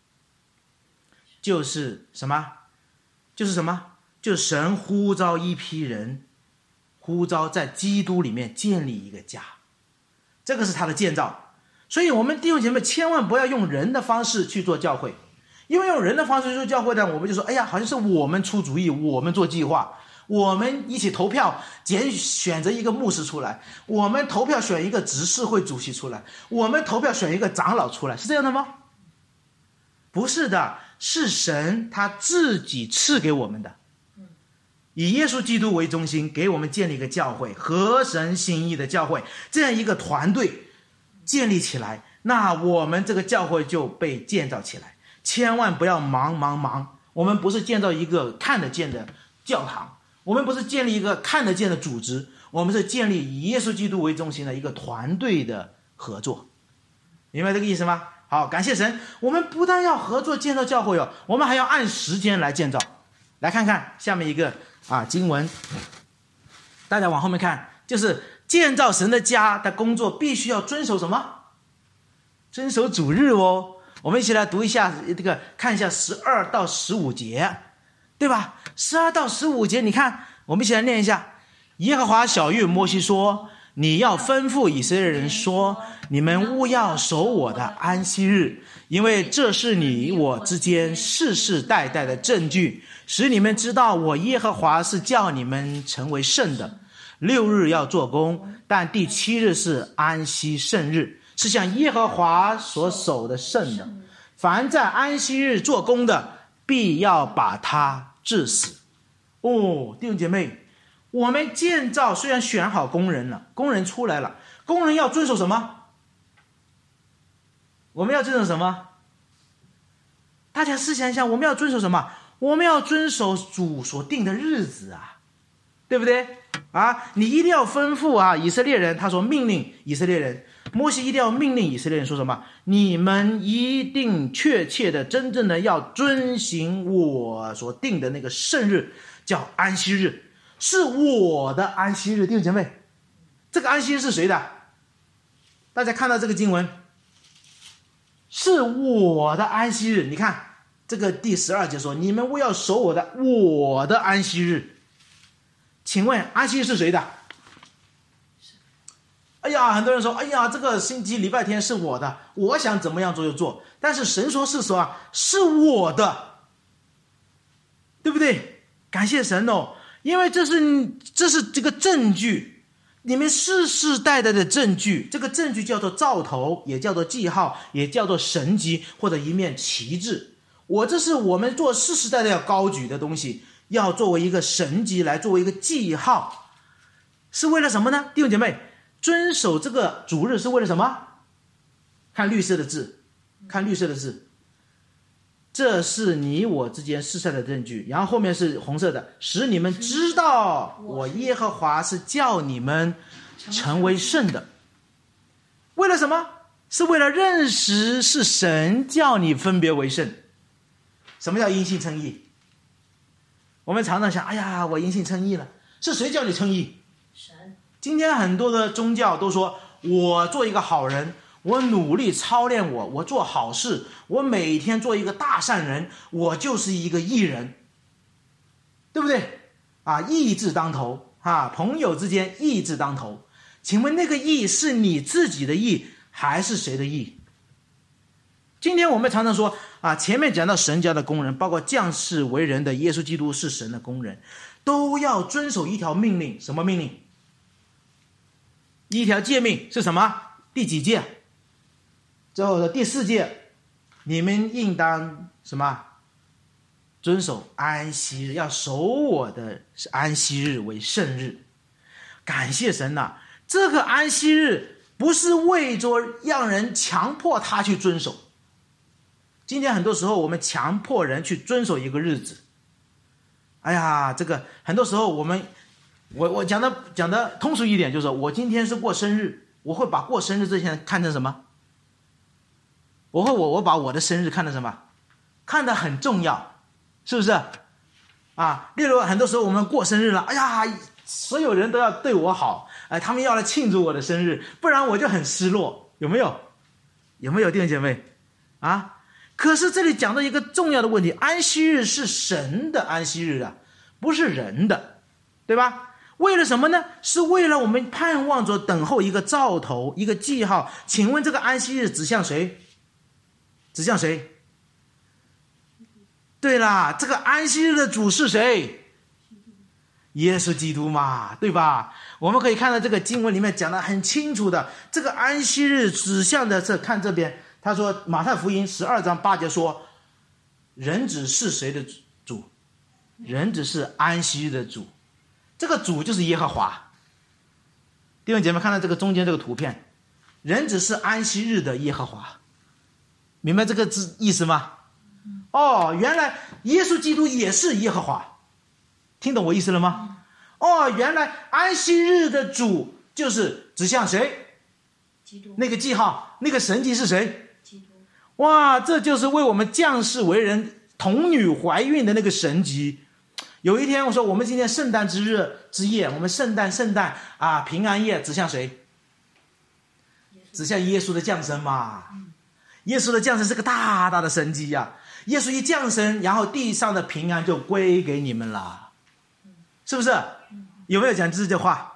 就是什么？就是什么？就是神呼召一批人，呼召在基督里面建立一个家，这个是他的建造。所以我们弟兄姐妹千万不要用人的方式去做教会，因为用人的方式去做教会呢，我们就说，哎呀，好像是我们出主意，我们做计划，我们一起投票拣选择一个牧师出来，我们投票选一个执事会主席出来，我们投票选一个长老出来，是这样的吗？不是的，是神他自己赐给我们的，以耶稣基督为中心，给我们建立一个教会，合神心意的教会，这样一个团队建立起来，那我们这个教会就被建造起来。千万不要忙忙忙，我们不是建造一个看得见的教堂，我们不是建立一个看得见的组织，我们是建立以耶稣基督为中心的一个团队的合作，明白这个意思吗？好，感谢神，我们不但要合作建造教会哦，我们还要按时间来建造。来看看下面一个啊经文，大家往后面看，就是建造神的家的工作必须要遵守什么？遵守主日哦。我们一起来读一下这个，看一下十二到十五节，对吧？十二到十五节，你看，我们一起来念一下。耶和华晓谕摩西说： 你要吩咐以色列人说，你们务要守我的安息日，因为这是你我之间世世代代的证据，使你们知道我耶和华是叫你们成为圣的。六日要做工，但第七日是安息圣日，是向耶和华所守的圣的。凡在安息日做工的，必要把他治死。哦，弟兄姐妹，我们建造虽然选好工人了，工人出来了，工人要遵守什么？我们要遵守什么？大家思想一下，我们要遵守什么？我们要遵守主所定的日子啊，对不对啊？你一定要吩咐啊，以色列人，他说命令以色列人，摩西一定要命令以色列人说什么？你们一定确切的、真正的要遵行我所定的那个圣日，叫安息日，是我的安息日。弟兄姐妹，这个安息日是谁的？大家看到这个经文，是我的安息日。你看这个第十二节说，你们务要守我的我的安息日。请问安息日是谁的？哎呀，很多人说，哎呀，这个星期礼拜天是我的，我想怎么样做就做。但是神说是说啊，是我的，对不对？感谢神哦，因为这是这是这个证据，你们世世代代的证据。这个证据叫做兆头，也叫做记号，也叫做神迹，或者一面旗帜。我这是我们做世世代代要高举的东西，要作为一个神迹来作为一个记号，是为了什么呢？弟兄姐妹，遵守这个主日是为了什么？看绿色的字，看绿色的字，这是你我之间世世的证据。然后后面是红色的，使你们知道我耶和华是叫你们成为圣的。为了什么？是为了认识是神叫你分别为圣。什么叫因信称义？我们常常想，哎呀，我因信称义了，是谁叫你称义？ 神。 今天很多的宗教都说，我做一个好人，我努力操练我，我做好事，我每天做一个大善人，我就是一个义人，对不对啊？义字当头啊，朋友之间义字当头。请问那个义是你自己的义还是谁的义？今天我们常常说啊，前面讲到神家的工人，包括降世为人的耶稣基督是神的工人，都要遵守一条命令。什么命令？一条诫命是什么？第几诫？最后的第四诫，你们应当什么？遵守安息日，要守我的安息日为圣日。感谢神啊，这个安息日不是为着让人强迫他去遵守。今天很多时候我们强迫人去遵守一个日子，哎呀，这个很多时候我们，我我讲的讲的通俗一点，就是我今天是过生日，我会把过生日这些看成什么？我会我我把我的生日看成什么？看得很重要，是不是？啊，例如很多时候我们过生日了，哎呀，所有人都要对我好，哎，他们要来庆祝我的生日，不然我就很失落，有没有？有没有弟兄姐妹？啊？可是这里讲到一个重要的问题，安息日是神的安息日啊，不是人的，对吧？为了什么呢？是为了我们盼望着等候一个兆头，一个记号。请问这个安息日指向谁？指向谁？对啦，这个安息日的主是谁？耶稣基督嘛，对吧？我们可以看到这个经文里面讲得很清楚的，这个安息日指向的是，看这边他说马太福音十二章八节说，人子是谁的主？人子是安息日的主，这个主就是耶和华。弟兄姐妹看到这个中间这个图片，人子是安息日的耶和华，明白这个字意思吗？哦，原来耶稣基督也是耶和华，听懂我意思了吗？哦，原来安息日的主就是指向谁？ 基督。 那个记号，那个神迹是谁？ 基督。 哇，这就是为我们降世为人童女怀孕的那个神迹。有一天我说，我们今天圣诞之日之夜，我们圣诞圣诞啊平安夜指向谁？指向耶稣的降生嘛。耶稣的降生是个大大的神迹呀、啊！耶稣一降生，然后地上的平安就归给你们了，是不是？有没有讲这句话？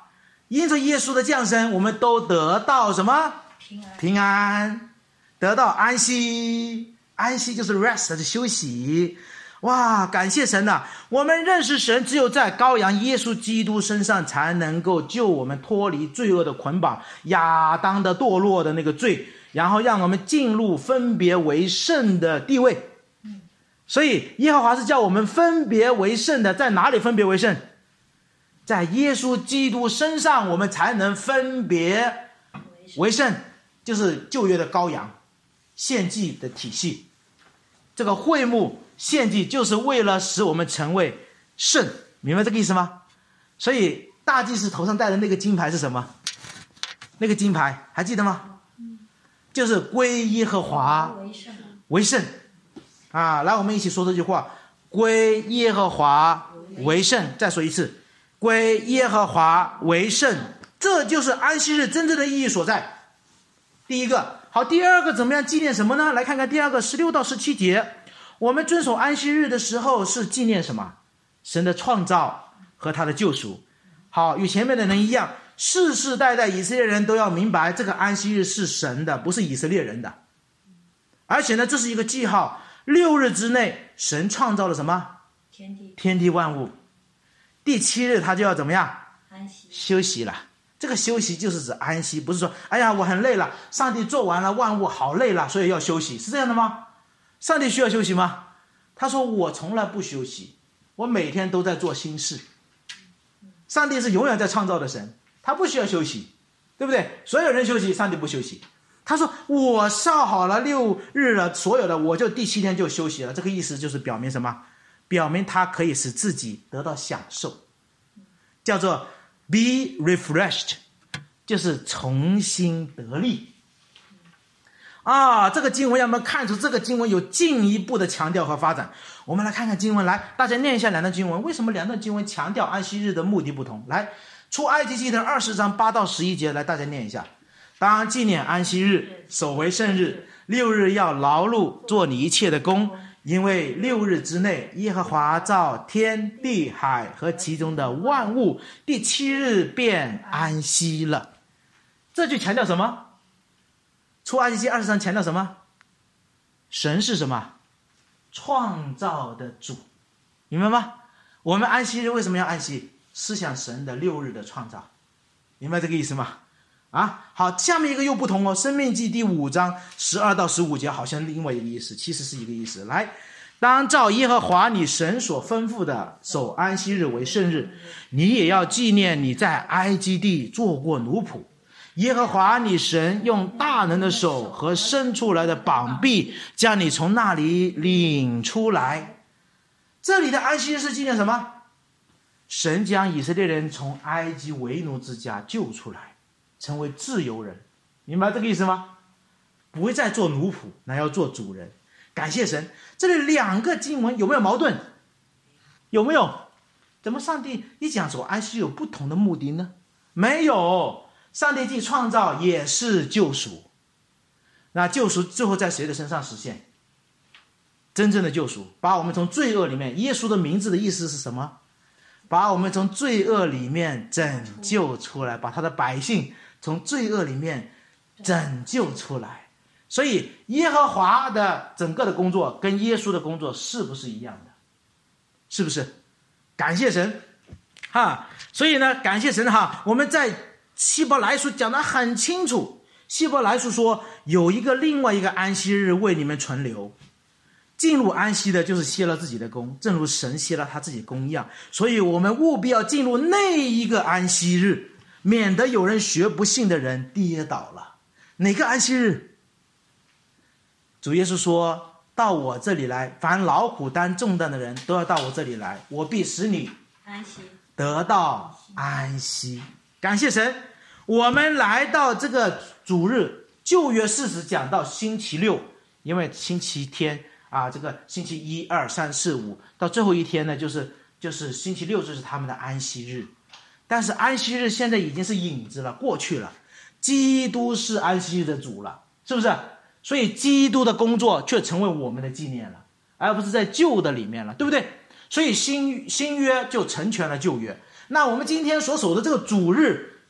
因着耶稣的降生，我们都得到什么？ 平安。 平安，得到安息。安息就是 rest， 是休息。哇，感谢神啊！我们认识神，只有在羔羊耶稣基督身上才能够救我们脱离罪恶的捆绑，亚当的堕落的那个罪，然后让我们进入分别为圣的地位。所以耶和华是叫我们分别为圣的，在哪里分别为圣？在耶稣基督身上，我们才能分别为圣，就是旧约的羔羊献祭的体系。这个会幕献祭就是为了使我们成为圣，明白这个意思吗？所以大祭司头上戴的那个金牌是什么？那个金牌还记得吗？就是归耶和华为圣啊！来，我们一起说这句话：归耶和华为圣。再说一次，归耶和华为圣。这就是安息日真正的意义所在。第一个，好，第二个怎么样纪念什么呢？来看看第二个十六到十七节，我们遵守安息日的时候是纪念什么？神的创造和他的救赎。好，与前面的人一样，世世代代以色列人都要明白，这个安息日是神的，不是以色列人的。而且呢，这是一个记号，六日之内神创造了什么？ 天地天地万物。第七日他就要怎么样？ 安息休息了。这个休息就是指安息，不是说哎呀我很累了，上帝做完了万物好累了，所以要休息，是这样的吗？上帝需要休息吗？他说我从来不休息，我每天都在做新事。上帝是永远在创造的神，他不需要休息，对不对？所有人休息，上帝不休息。他说我造好了六日了，所有的我就第七天就休息了。这个意思就是表明什么？表明他可以使自己得到享受，叫做 be refreshed， 就是重新得力啊。这个经文让我们看出这个经文有进一步的强调和发展。我们来看看经文，来大家念一下两段经文。为什么两段经文强调安息日的目的不同？来，出埃及记的二十章八到十一节，来大家念一下。当纪念安息日，守为圣日，六日要劳碌做你一切的工，因为六日之内耶和华造天地海和其中的万物，第七日便安息了。这就强调什么？出埃及记二十章强调什么？神是什么？创造的主，明白吗？我们安息日为什么要安息？思想神的六日的创造，明白这个意思吗？啊，好，下面一个又不同哦。申命记第五章十二到十五节好像另外一个意思，其实是一个意思。来，当照耶和华你神所吩咐的守安息日为圣日，你也要纪念你在埃及地做过奴仆，耶和华你神用大能的手和伸出来的膀臂将你从那里领出来。这里的安息日是纪念什么？神将以色列人从埃及为奴之家救出来，成为自由人，明白这个意思吗？不会再做奴仆，那要做主人。感谢神。这里两个经文有没有矛盾？有没有？怎么上帝一讲说安息有不同的目的呢？没有，上帝既创造也是救赎。那救赎最后在谁的身上实现？真正的救赎，把我们从罪恶里面，耶稣的名字的意思是什么？把我们从罪恶里面拯救出来，把他的百姓从罪恶里面拯救出来。所以耶和华的整个的工作跟耶稣的工作是不是一样的？是不是？感谢神哈。所以呢，感谢神哈。我们在希伯来书讲得很清楚，希伯来书说有一个另外一个安息日为你们存留。进入安息的就是歇了自己的工，正如神歇了他自己工一样。所以我们务必要进入那一个安息日，免得有人学不信的人跌倒了。哪个安息日？主耶稣说，到我这里来，凡劳苦担重担的人都要到我这里来，我必使你安息， 得到安息。感谢神。我们来到这个主日，旧约事实讲到星期六，因为星期天啊，这个星期一二三四五到最后一天呢，就是就是星期六，就是他们的安息日。但是安息日现在已经是影子了，过去了。基督是安息日的主了，是不是？所以基督的工作却成为我们的纪念了，而不是在旧的里面了，对不对？所以新新约就成全了旧约。那我们今天所守的这个主日，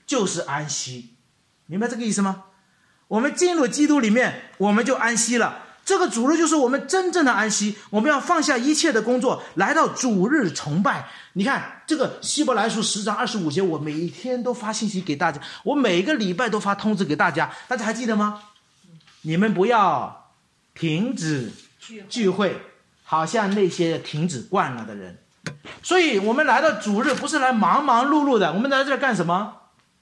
就是安息，明白这个意思吗？我们进入基督里面，我们就安息了。这个主日就是我们真正的安息，我们要放下一切的工作，来到主日崇拜。你看这个希伯来书十章二十五节，我每一天都发信息给大家，我每个礼拜都发通知给大家，大家还记得吗？你们不要停止聚会，好像那些停止惯了的人。所以我们来到主日不是来忙忙碌碌的，我们来这儿干什么？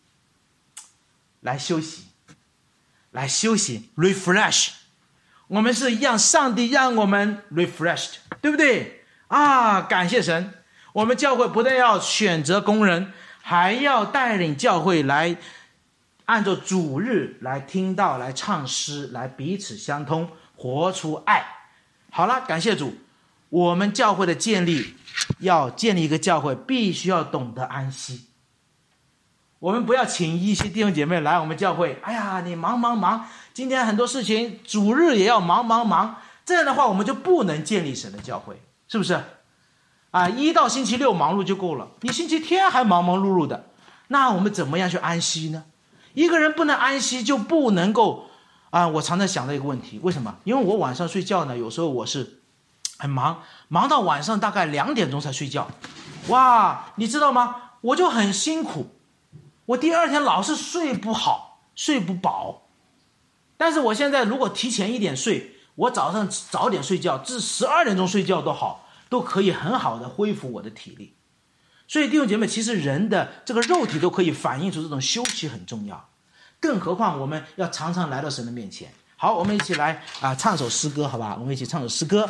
来休息，来休息 refresh。我们是让上帝让我们 refreshed， 对不对啊？感谢神，我们教会不但要选择工人，还要带领教会来按照主日来听道，来唱诗，来彼此相通，活出爱。好了，感谢主，我们教会的建立，要建立一个教会，必须要懂得安息。我们不要请一些弟兄姐妹来我们教会，哎呀，你忙忙忙，今天很多事情，主日也要忙忙忙，这样的话我们就不能建立神的教会，是不是？啊，一到星期六忙碌就够了，你星期天还忙忙碌碌的，那我们怎么样去安息呢？一个人不能安息，就不能够啊！我常常想到一个问题，为什么？因为我晚上睡觉呢，有时候我是很忙，忙到晚上大概两点钟才睡觉，哇，你知道吗？我就很辛苦。我第二天老是睡不好，睡不饱。但是我现在如果提前一点睡，我早上早点睡觉，至十二点钟睡觉都好，都可以很好的恢复我的体力。所以弟兄姐妹，其实人的这个肉体都可以反映出这种休息很重要，更何况我们要常常来到神的面前。好，我们一起来啊唱首诗歌，好吧？我们一起唱首诗歌。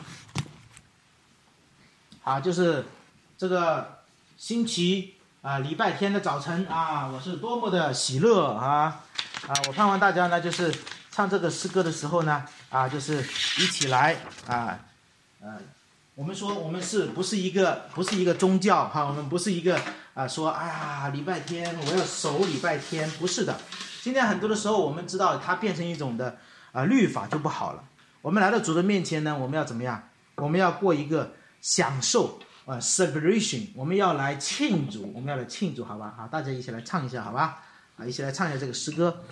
好，就是这个星期啊，礼拜天的早晨啊，我是多么的喜乐啊啊！我盼望大家呢，就是唱这个诗歌的时候呢，啊，就是一起来啊，呃，我们说我们是不是一个不是一个宗教哈、啊？我们不是一个啊，说哎呀，礼拜天我要守礼拜天，不是的。今天很多的时候，我们知道它变成一种的啊律法就不好了。我们来到主的面前呢，我们要怎么样？我们要过一个享受。呃 celebration， 我们要来庆祝，我们要来庆祝，好吧？好，大家一起来唱一下，好吧？啊，一起来唱一下这个诗歌。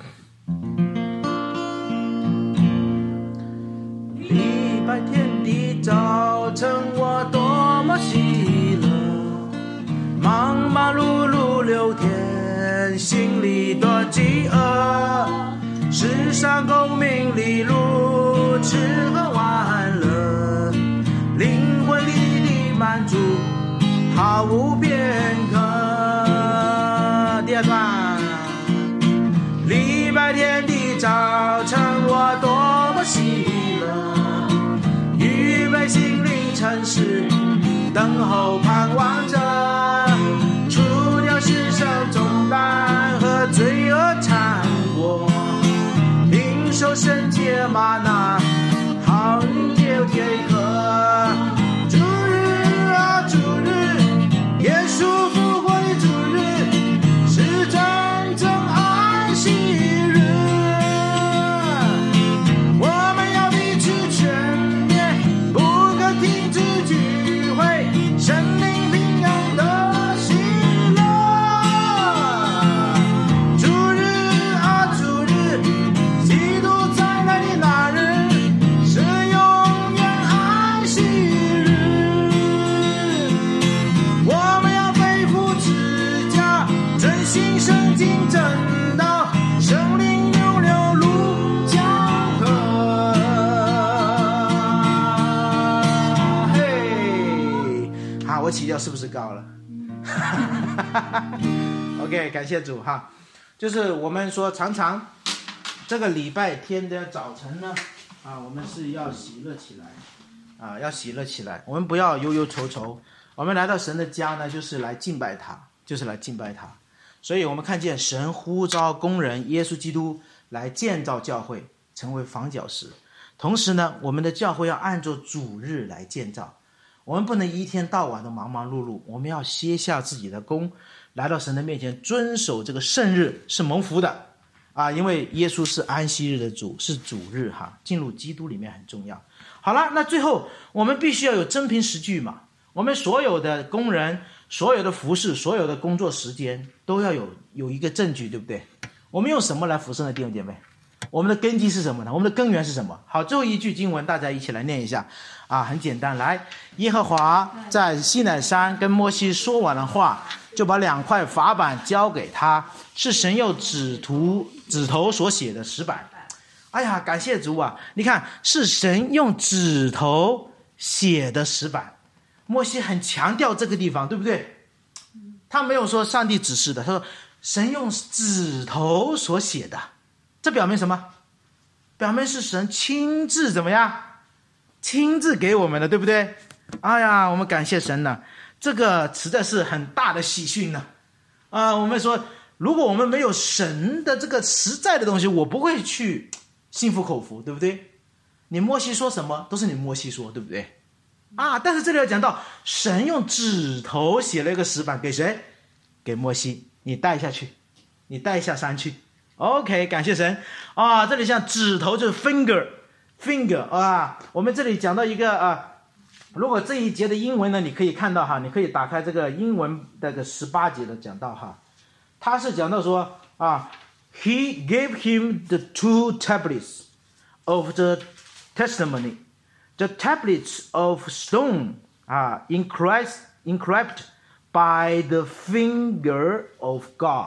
礼拜天的早晨，我多么喜乐，忙忙碌碌六天，心里多饥饿，世上功名利禄，吃喝玩乐，灵魂里满足毫无片刻。第二段，礼拜天的早晨，我多么喜乐，预备心灵诚实，等候盼望着，除掉世上重担和罪恶缠裹，领受圣洁吗哪，好灵就天河。耶稣复活的主日是真正安息日，我们要彼此劝勉，不可停止聚会，生命平安的喜乐。主日啊主日，基督再来的那日是永远安息日。我们要背负指甲，真心圣经正道，圣灵永流入江河。嘿，好，我起调是不是高了？OK， 感谢主哈。就是我们说，常常这个礼拜天的早晨呢，啊，我们是要喜乐起来，啊，要喜乐起来，我们不要忧忧愁愁。我们来到神的家呢，就是来敬拜他，就是来敬拜他。所以我们看见神呼召工人耶稣基督来建造教会，成为房角石。同时呢，我们的教会要按照主日来建造，我们不能一天到晚的忙忙碌碌，我们要歇下自己的工，来到神的面前，遵守这个圣日是蒙福的啊！因为耶稣是安息日的主，是主日哈，进入基督里面很重要。好了，那最后我们必须要有真凭实据嘛。我们所有的工人， 所有的服事，所有的工作时间都要有有一个证据，对不对？我们用什么来服事呢，弟兄姐妹？我们的根基是什么呢？我们的根源是什么？好，最后一句经文大家一起来念一下啊，很简单。来，耶和华在西乃山跟摩西说完了话，就把两块法板交给他，是神用指图指头所写的石板。哎呀，感谢主啊！你看，是神用指头写的石板。摩西很强调这个地方，对不对？他没有说上帝指示的，他说神用指头所写的。这表明什么？表明是神亲自怎么样？亲自给我们的，对不对？哎呀，我们感谢神呢，这个实在是很大的喜讯呢。啊，我们说，如果我们没有神的这个实在的东西，我不会去心服口服，对不对？你摩西说什么，都是你摩西说，对不对？啊，但是这里要讲到，神用指头写了一个石板给谁？给摩西，你带下去，你带下山去。OK， 感谢神啊！这里像指头就是 finger finger 啊。我们这里讲到一个啊，如果这一节的英文呢，你可以看到哈，你可以打开这个英文那个十八节的讲到哈，他是讲到说啊 ，He gave him the two tablets of the testimony, the tablets of stone 啊 ，inscribed inscribed by the finger of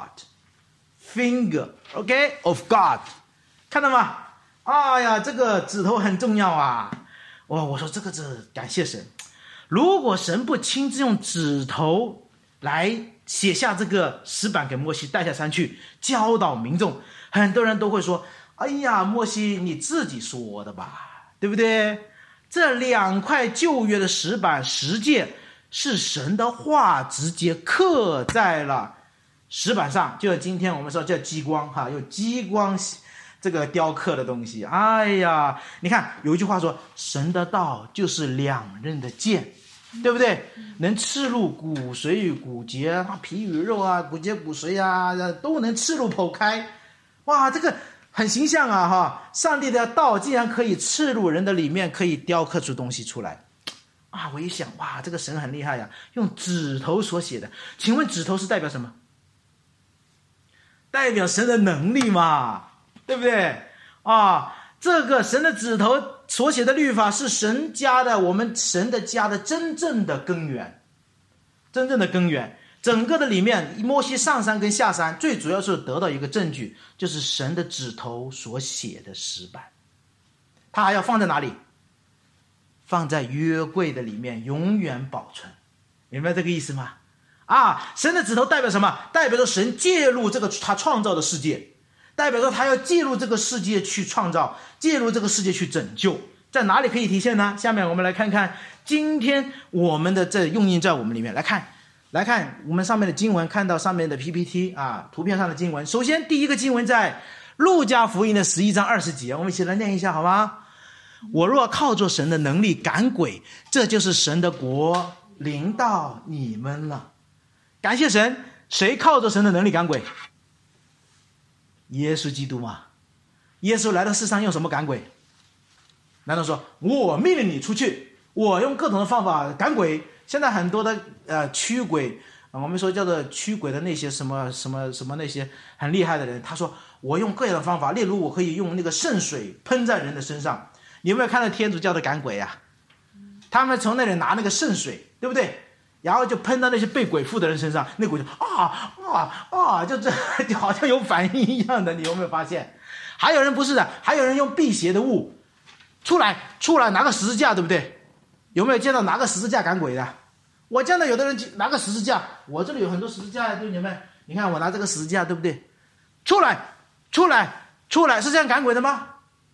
God。Finger, OK, of God， 看到吗？哎呀，这个指头很重要啊！哇，我说这个是感谢神。如果神不亲自用指头来写下这个石板给摩西带下山去教导民众，很多人都会说：“哎呀，摩西你自己说的吧，对不对？”这两块旧约的石板十诫是神的话直接刻在了石板上，就今天我们说叫激光哈，用激光这个雕刻的东西。哎呀，你看有一句话说，神的道就是两刃的剑，对不对？能刺入骨髓与骨节，皮与肉啊，骨节骨髓啊，都能刺入剖开。哇，这个很形象啊哈！上帝的道竟然可以刺入人的里面，可以雕刻出东西出来啊！我一想，哇，这个神很厉害呀，用指头所写的。请问指头是代表什么？代表神的能力嘛，对不对啊？这个神的指头所写的律法是神家的，我们神的家的真正的根源，真正的根源。整个的里面，摩西上山跟下山，最主要是得到一个证据，就是神的指头所写的石板。它还要放在哪里？放在约柜的里面，永远保存。明白这个意思吗？啊，神的指头代表什么？代表着神介入这个他创造的世界，代表着他要介入这个世界去创造，介入这个世界去拯救。在哪里可以体现呢？下面我们来看看今天我们的这用印在我们里面。来看来看我们上面的经文，看到上面的 P P T 啊，图片上的经文。首先第一个经文在路加福音的十一章二十节，我们一起来念一下好吗？我若靠着神的能力赶鬼，这就是神的国临到你们了。感谢神，谁靠着神的能力赶鬼？耶稣基督嘛。耶稣来到世上用什么赶鬼？难道说我命令你出去，我用各种的方法赶鬼？现在很多的呃驱鬼、呃、我们说叫做驱鬼的那些什么什么什么那些很厉害的人，他说我用各样的方法，例如我可以用那个圣水喷在人的身上。你有没有看到天主教的赶鬼啊？他们从那里拿那个圣水，对不对？然后就喷到那些被鬼附的人身上，那鬼就啊啊啊，就这就好像有反应一样的，你有没有发现？还有人不是的，还有人用辟邪的物出来出来拿个十字架，对不对？有没有见到拿个十字架赶鬼的？我见到有的人拿个十字架，我这里有很多十字架，对不对？你看我拿这个十字架，对不对？出来出来出来，是这样赶鬼的吗？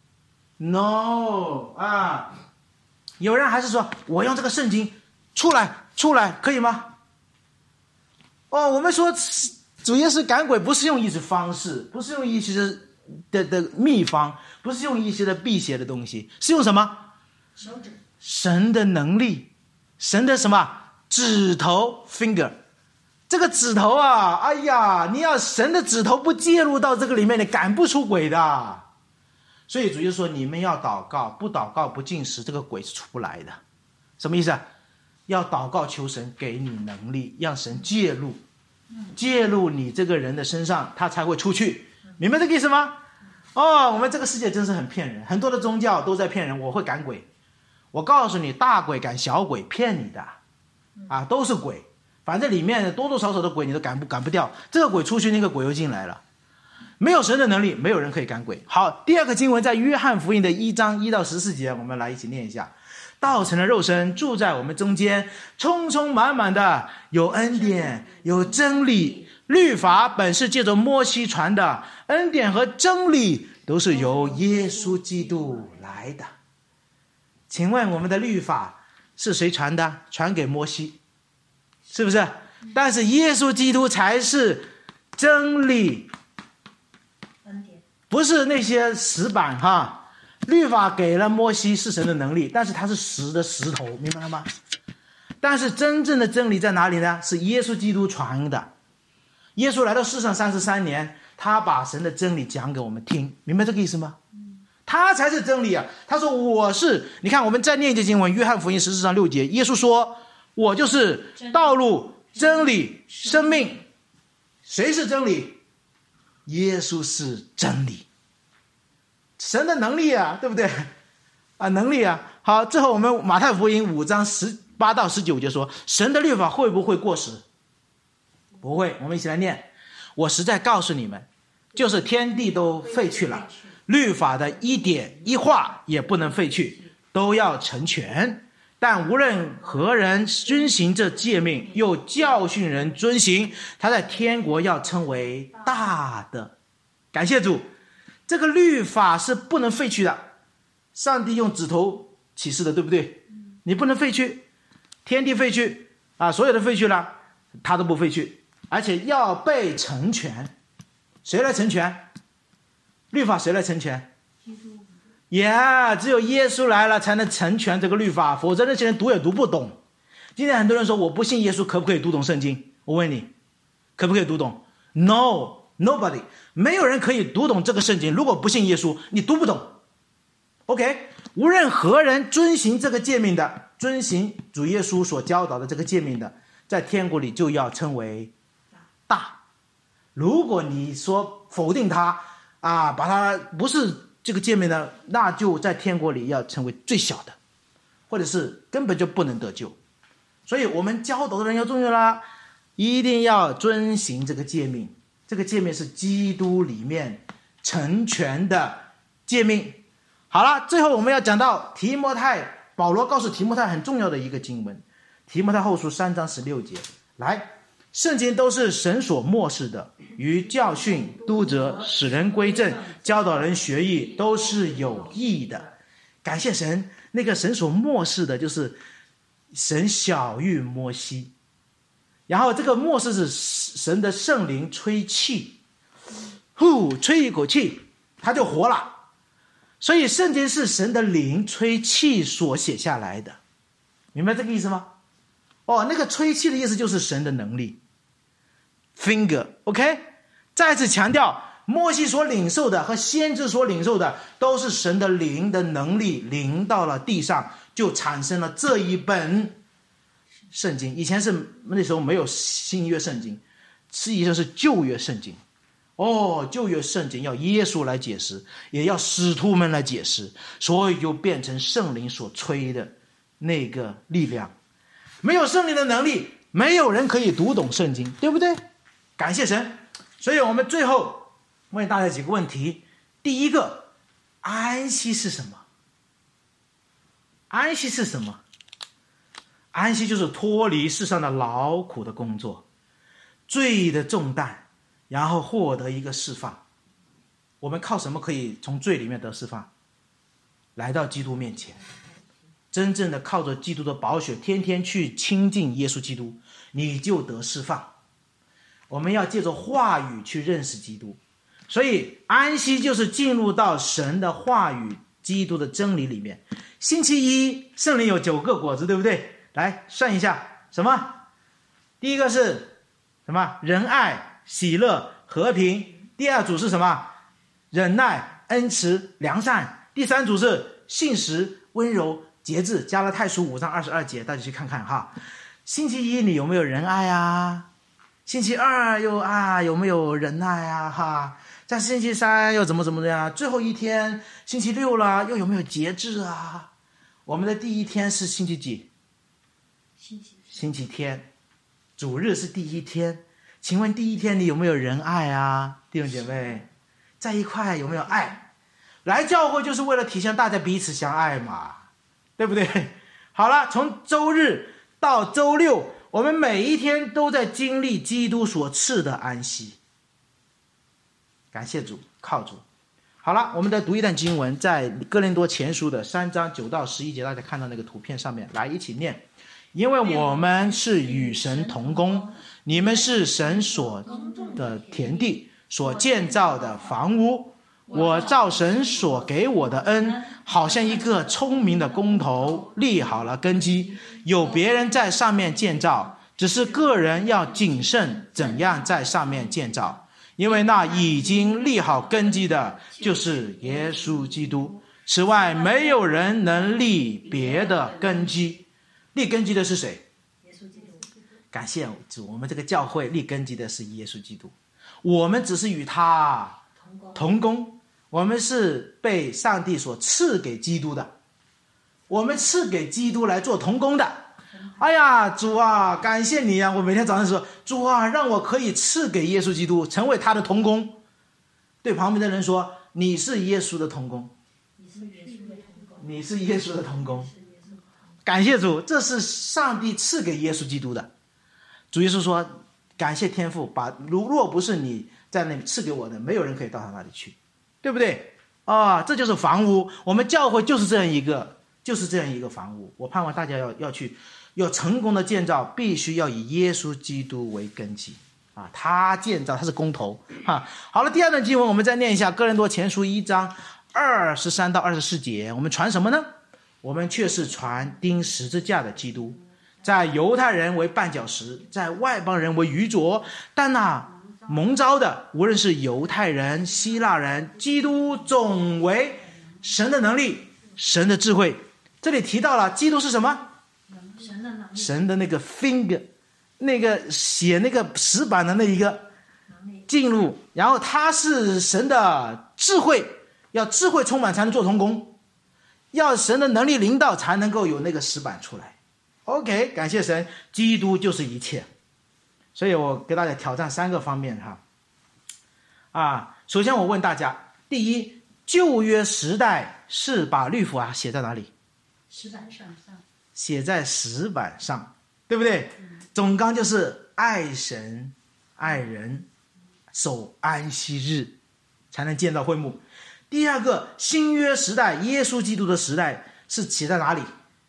No 啊，有人还是说我用这个圣经出来出来可以吗？哦，我们说主耶稣赶鬼不是用一些方式，不是用一些的的秘方，不是用一些的辟邪的东西，是用什么？ 手指。 神的能力，神的什么指头 finger， 这个指头啊，哎呀，你要神的指头不介入到这个里面，你赶不出鬼的。所以主耶稣说，你们要祷告，不祷告不进食，这个鬼是出不来的。什么意思啊？ 要祷告求神给你能力，让神介入，介入你这个人的身上，他才会出去。明白这个意思吗？哦，我们这个世界真是很骗人，很多的宗教都在骗人。我会赶鬼，我告诉你，大鬼赶小鬼，骗你的啊，都是鬼。反正里面多多少少的鬼你都赶不赶不掉，这个鬼出去，那个鬼又进来了。没有神的能力，没有人可以赶鬼。好，第二个经文在约翰福音的一章一到十四节，我们来一起念一下。道成了肉身，住在我们中间，充充满满的有恩典，有真理。律法本是借着摩西传的，恩典和真理都是由耶稣基督来的。请问我们的律法是谁传的？传给摩西，是不是？但是耶稣基督才是真理，不是那些石板哈。律法给了摩西是神的能力，但是它是石的石头，明白了吗？但是真正的真理在哪里呢？是耶稣基督传的。耶稣来到世上三十三年，他把神的真理讲给我们听，明白这个意思吗？他才是真理啊！他说我是，你看我们再念一节经文，约翰福音十四章六节，耶稣说我就是道路、真理、生命。谁是真理？耶稣是真理，神的能力啊，对不对啊？能力啊。好，最后我们马太福音五章十八到十九节说，神的律法会不会过时？不会。我们一起来念，我实在告诉你们，就是天地都废去了，律法的一点一画也不能废去，都要成全。但无论何人遵行这诫命，又教训人遵行，他在天国要称为大的。感谢主，这个律法是不能废去的。上帝用指头启示的，对不对？你不能废去，天地废去啊，所有的废去了，他都不废去，而且要被成全。谁来成全？律法谁来成全？也、yeah, 只有耶稣来了才能成全这个律法，否则那些人读也读不懂。今天很多人说我不信耶稣，可不可以读懂圣经？我问你，可不可以读懂？ No, nobody， 没有人可以读懂这个圣经。如果不信耶稣，你读不懂。 OK， 无论何人遵行这个诫命的，遵行主耶稣所教导的这个诫命的，在天国里就要称为大。如果你说否定他啊，把他不是这个诫命呢，那就在天国里要成为最小的，或者是根本就不能得救。所以我们教导的人要重要啦，一定要遵行这个诫命。这个诫命是基督里面成全的诫命。好了，最后我们要讲到提摩太，保罗告诉提摩太很重要的一个经文，提摩太后书三章十六节。来，圣经都是神所默示的，于教训、督责、使人归正、教导人学艺，都是有益的。感谢神，那个神所默示的就是神晓谕摩西，然后这个默示是神的圣灵吹气，呼，吹一口气他就活了。所以圣经是神的灵吹气所写下来的，明白这个意思吗？哦，那个吹气的意思就是神的能力 finger。 OK， 再次强调，摩西所领受的和先知所领受的都是神的灵的能力临到了地上，就产生了这一本圣经。以前是那时候没有新约圣经，实际上是旧约圣经。哦，旧约圣经要耶稣来解释，也要使徒们来解释，所以就变成圣灵所吹的那个力量。没有圣灵的能力，没有人可以读懂圣经，对不对？感谢神。所以我们最后问大家几个问题。第一个，安息是什么？安息是什么？安息就是脱离世上的劳苦的工作，罪的重担，然后获得一个释放。我们靠什么可以从罪里面得释放？来到基督面前，真正的靠着基督的宝血，天天去亲近耶稣基督，你就得释放。我们要借着话语去认识基督，所以安息就是进入到神的话语、基督的真理里面。星期一圣灵有九个果子，对不对？来算一下，什么？第一个是什么？仁爱、喜乐、和平。第二组是什么？忍耐、恩慈、良善。第三组是信实、温柔、 节制，加拉太书五章二十二节，大家去看看哈。星期一你有没有仁爱啊？星期二又啊有没有仁爱啊？哈，在星期三又怎么怎么的呀？最后一天星期六了，又有没有节制啊？我们的第一天是星期几？ 星期星期天，主日是第一天。请问第一天你有没有仁爱啊？弟兄姐妹，在一块有没有爱？来教会就是为了体现大家彼此相爱嘛，对不对？好了，从周日到周六，我们每一天都在经历基督所赐的安息。感谢主，靠主。好了，我们再读一段经文，在哥林多前书的三章九到十一节，大家看到那个图片上面，来一起念。因为我们是与神同工，你们是神所的田地，所建造的房屋。我照神所给我的恩，好像一个聪明的工头，立好了根基，有别人在上面建造，只是个人要谨慎怎样在上面建造。因为那已经立好根基的，就是耶稣基督。此外，没有人能立别的根基。立根基的是谁？ 耶稣基督。 感谢主，我们这个教会立根基的是耶稣基督，我们只是与他同工，我们是被上帝所赐给基督的，我们赐给基督来做同工的。哎呀，主啊，感谢你啊！我每天早上说，主啊，让我可以赐给耶稣基督，成为他的同工。对旁边的人说，你是耶稣的同工， 你是耶稣的同工， 你是耶稣的同工。感谢主，这是上帝赐给耶稣基督的。主耶稣说，感谢天父，把如若不是你在那里赐给我的，没有人可以到他那里去，对不对啊？这就是房屋，我们教会就是这样一个就是这样一个房屋。我盼望大家要要去要成功的建造，必须要以耶稣基督为根基啊！他建造，他是工头啊。好了，第二段经文我们再念一下，哥林多前书一章二十三到二十四节。我们传什么呢？我们却是传钉十字架的基督，在犹太人为绊脚石，在外邦人为愚拙，但那蒙召的，无论是犹太人、希腊人，基督总为神的能力、神的智慧。这里提到了基督是什么？ 神的能力， 神的那个 finger， 那个写那个石板的那一个进入，然后他是神的智慧，要智慧充满才能做同工，要神的能力领导才能够有那个石板出来。 OK， 感谢神，基督就是一切。所以我给大家挑战三个方面哈。啊，首先我问大家，第一，旧约时代是把律法写在哪里？ 石板上上， 写在石板上，对不对？总纲就是爱神爱人，守安息日，才能建造会幕。第二个，新约时代，耶稣基督的时代是写在哪里？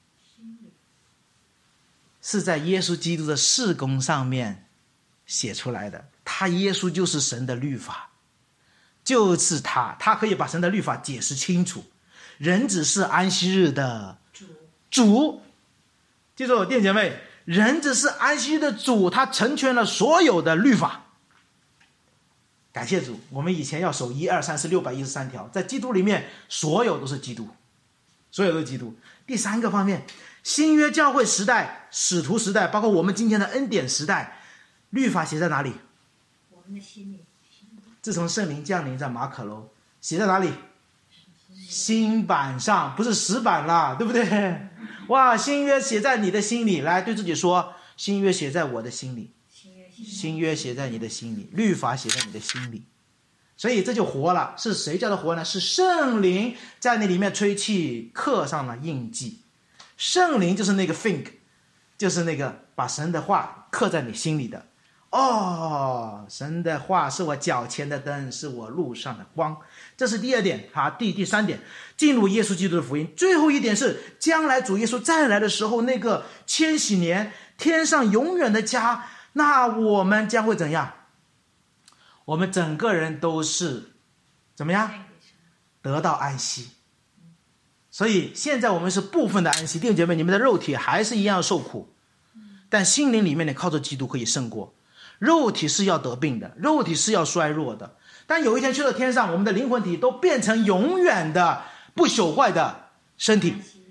是在耶稣基督的事工上面写出来的。他耶稣就是神的律法，就是他，他可以把神的律法解释清楚。人只是安息日的主，主记住弟兄姐妹，人只是安息日的主，他成全了所有的律法。感谢主，我们以前要守一二三四六百一十三条，在基督里面所有都是基督，所有都是基督。第三个方面，新约教会时代、使徒时代，包括我们今天的恩典时代，律法写在哪里？ 我们的心里。 自从圣灵降临在马可楼，写在哪里？心板上，不是石板啦，对不对？哇，新约写在你的心里，来对自己说，新约写在我的心里，新约写在你的心里，律法写在你的心里，所以这就活了。是谁叫的活呢？是圣灵在那里面吹气，刻上了印记。圣灵就是那个 think， 就是那个把神的话刻在你心里的。哦，神的话是我脚前的灯，是我路上的光。这是第二点。好，第第三点，进入耶稣基督的福音。最后一点是，将来主耶稣再来的时候，那个千禧年，天上永远的家，那我们将会怎样？我们整个人都是怎么样？得到安息。所以现在我们是部分的安息，弟兄姐妹，你们的肉体还是一样受苦，但心灵里面你靠着基督可以胜过。肉体是要得病的，肉体是要衰弱的，但有一天去到天上，我们的灵魂体都变成永远的不朽坏的身体，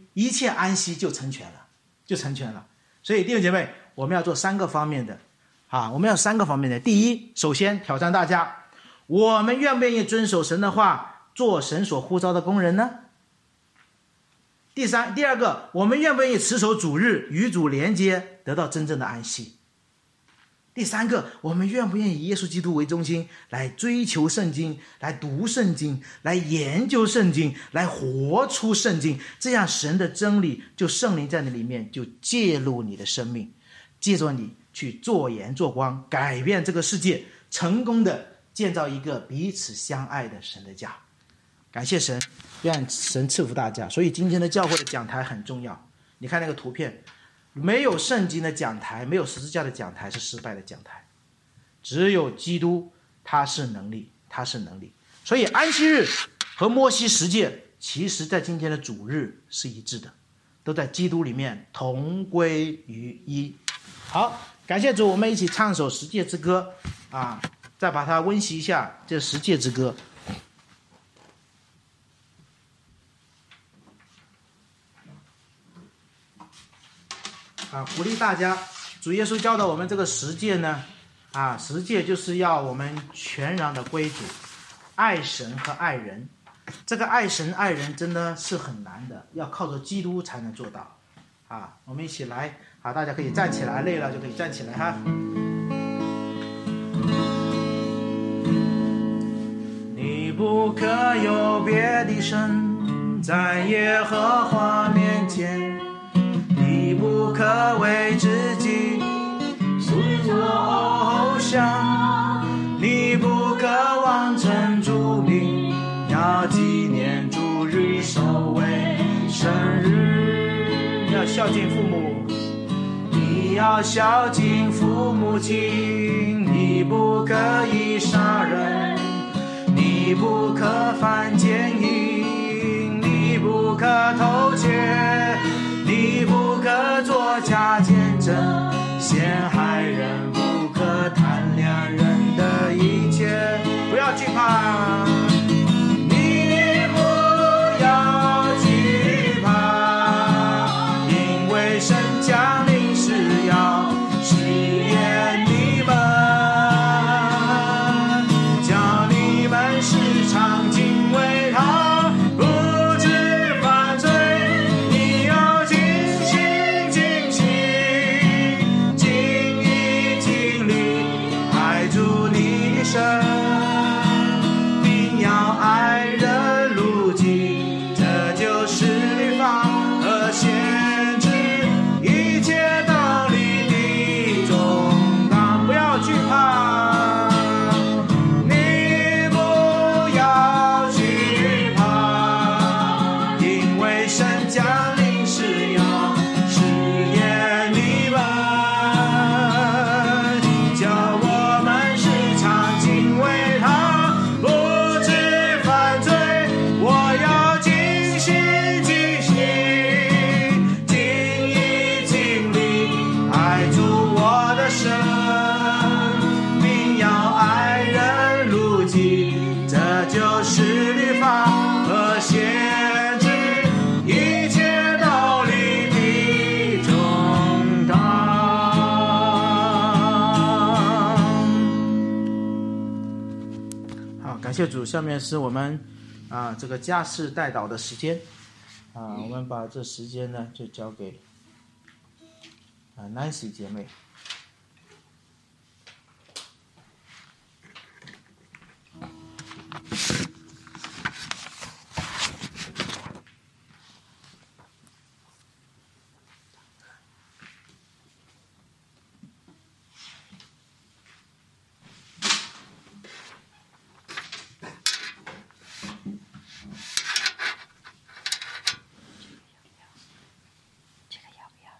一切安息就成全了，就成全了。所以弟兄姐妹，我们要做三个方面的啊，我们要三个方面的。第一，首先挑战大家，我们愿不愿意遵守神的话，做神所呼召的工人呢？第三，第二个，我们愿不愿意持守主日，与主连接，得到真正的安息？第三个，我们愿不愿意以耶稣基督为中心，来追求圣经，来读圣经，来研究圣经，来活出圣经，这样神的真理就圣灵在你里面就介入你的生命，借着你去做盐做光，改变这个世界，成功的建造一个彼此相爱的神的家。感谢神，愿神赐福大家。所以今天的教会的讲台很重要，你看那个图片，没有圣经的讲台，没有十字架的讲台是失败的讲台，只有基督，他是能力，他是能力。所以安息日和摩西十诫其实在今天的主日是一致的，都在基督里面同归于一。好，感谢主，我们一起唱首十诫之歌啊，再把它温习一下这十诫之歌。啊，鼓励大家，主耶稣教导我们这个十诫呢，啊，十诫就是要我们全然的归主，爱神和爱人。这个爱神爱人真的是很难的，要靠着基督才能做到。啊，我们一起来，啊，大家可以站起来，累了就可以站起来哈。你不可有别的神，在耶和华面前。你不可为自己塑造偶像，你不可妄称主名，要纪念主日，守为生日。要孝敬父母，你要孝敬父母亲，你不可以杀人，你不可犯奸淫，你不可偷窃，你不可作假见证，陷害人，不可贪恋人的一切。不要惧怕，你不要惧怕，因为神降临是要试验你们，叫你们时常敬畏他，不致犯罪。你要尽心尽心，尽意尽力爱主你的神，并要爱人如己，这就是律法和先知一切道理的中纲。不要惧怕，你不要惧怕，因为神降临是要试验你们，叫我们时常敬畏他，不致犯罪。我要尽心尽心，尽意尽力爱主我的神，并要爱人如己，这就是律法和先知一切道理的中纲。好，感谢主。下面是我们啊这个家事代祷的时间啊，我们把这时间呢就交给啊 Nancy 姐妹。 这个要不要？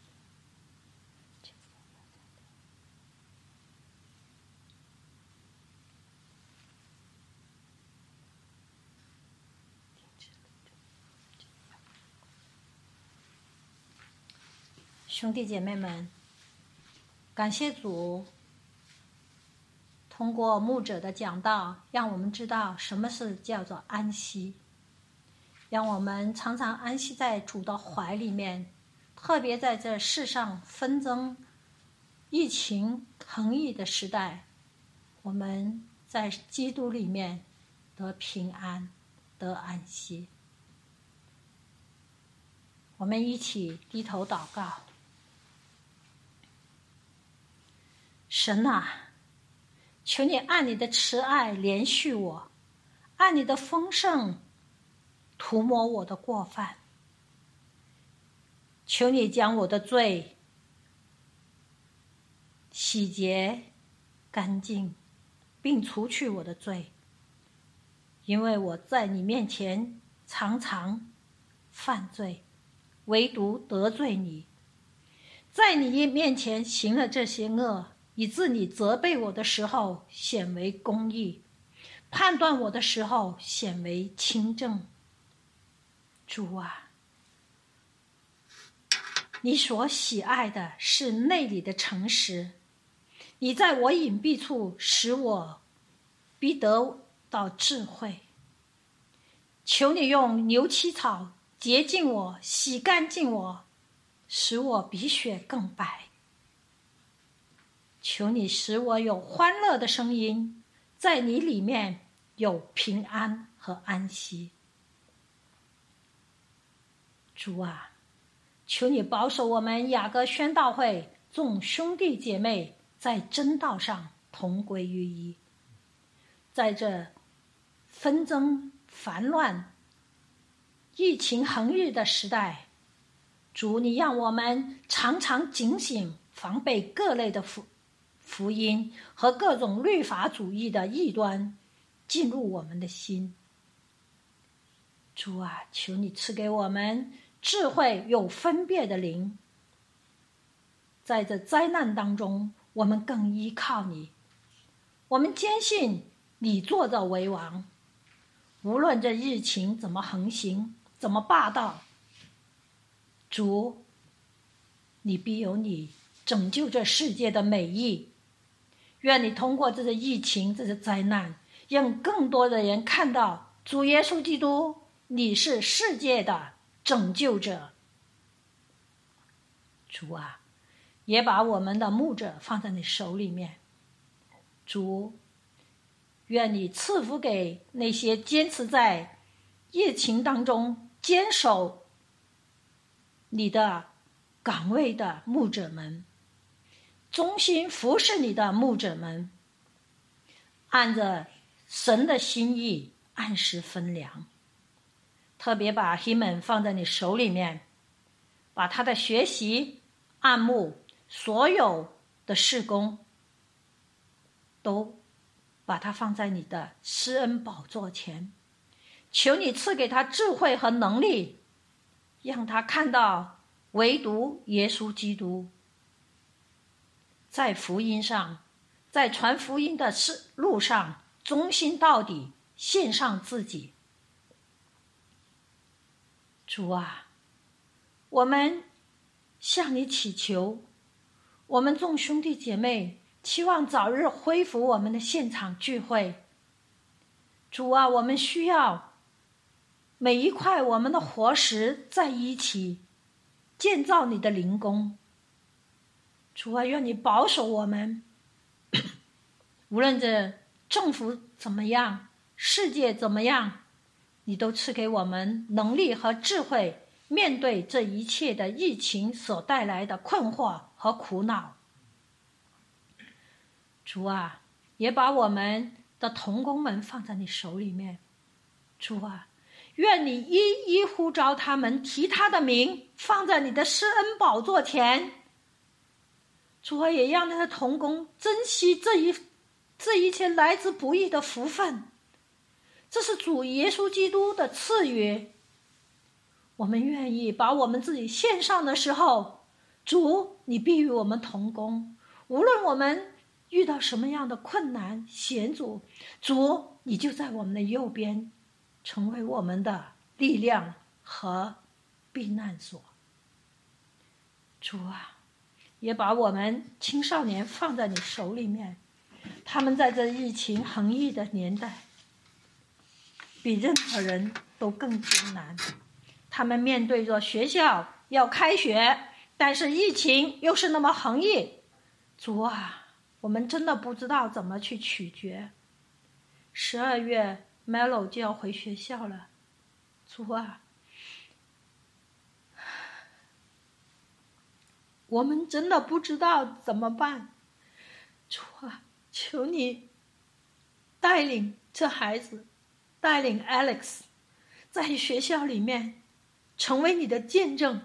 兄弟姐妹们，感谢主，通过牧者的讲道，让我们知道什么是叫做安息。 让我们常常安息在主的怀里面，特别在这世上纷争、疫情横溢的时代，我们在基督里面得平安，得安息。我们一起低头祷告。神啊，求你按你的慈爱怜恤我，按你的丰盛涂抹我的过犯。求你将我的罪洗洁干净，并除去我的罪，因为我在你面前常常犯罪，唯独得罪你，在你面前行了这些恶，以致你责备我的时候显为公义，判断我的时候显为清正。主啊，你所喜爱的是内里的诚实，你在我隐蔽处使我必得到智慧。求你用牛膝草洁净我，洗干净我，使我比雪更白。求你使我有欢乐的声音，在你里面有平安和安息。主啊，求你保守我们雅各宣道会众兄弟姐妹在真道上同归于一。在这纷争烦乱、疫情横溢的时代，主，你让我们常常警醒，防备各类的福福音和各种律法主义的异端进入我们的心。主啊，求你赐给我们智慧有分别的灵，在这灾难当中，我们更依靠你，我们坚信你坐着为王，无论这疫情怎么横行，怎么霸道，主，你必有你拯救这世界的美意。愿你通过这个疫情，这个灾难，让更多的人看到主耶稣基督，你是世界的拯救者。主啊，也把我们的牧者放在你手里面。主，愿你赐福给那些坚持在疫情当中坚守你的岗位的牧者们，忠心服侍你的牧者们，按着神的心意按时分粮。特别把希门放在你手里面，把他的学习、按牧、所有的事工，都把它放在你的施恩宝座前。求你赐给他智慧和能力，让他看到唯独耶稣基督在福音上，在传福音的路上忠心到底，献上自己。主啊，我们向你祈求，我们众兄弟姐妹期望早日恢复我们的现场聚会。主啊，我们需要每一块我们的活石在一起建造你的灵宫。主啊，愿你保守我们，无论这政府怎么样，世界怎么样，你都赐给我们能力和智慧，面对这一切的疫情所带来的困惑和苦恼。主啊，也把我们的同工们放在你手里面。主啊，愿你一一呼召他们，提他的名放在你的施恩宝座前。主啊，也让他的同工珍惜这一这一切来自不易的福分，这是主耶稣基督的赐予。我们愿意把我们自己献上的时候，主，你必与我们同工。无论我们遇到什么样的困难险阻，主，你就在我们的右边，成为我们的力量和避难所。主啊，也把我们青少年放在你手里面，他们在这疫情横溢的年代， 比任何人都更艰难。他们面对着学校要开学，但是疫情又是那么横溢。主啊，我们真的不知道怎么去取决。十二月 Melo 就要回学校了，主啊，我们真的不知道怎么办。主啊，求你带领这孩子，带领 Alex 在学校里面成为你的见证，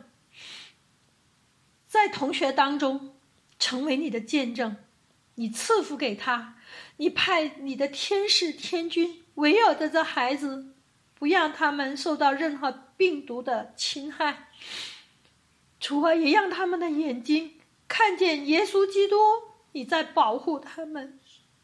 在同学当中成为你的见证。你赐福给他，你派你的天使天军围绕着这孩子，不让他们受到任何病毒的侵害。主啊，也让他们的眼睛看见耶稣基督，你在保护他们。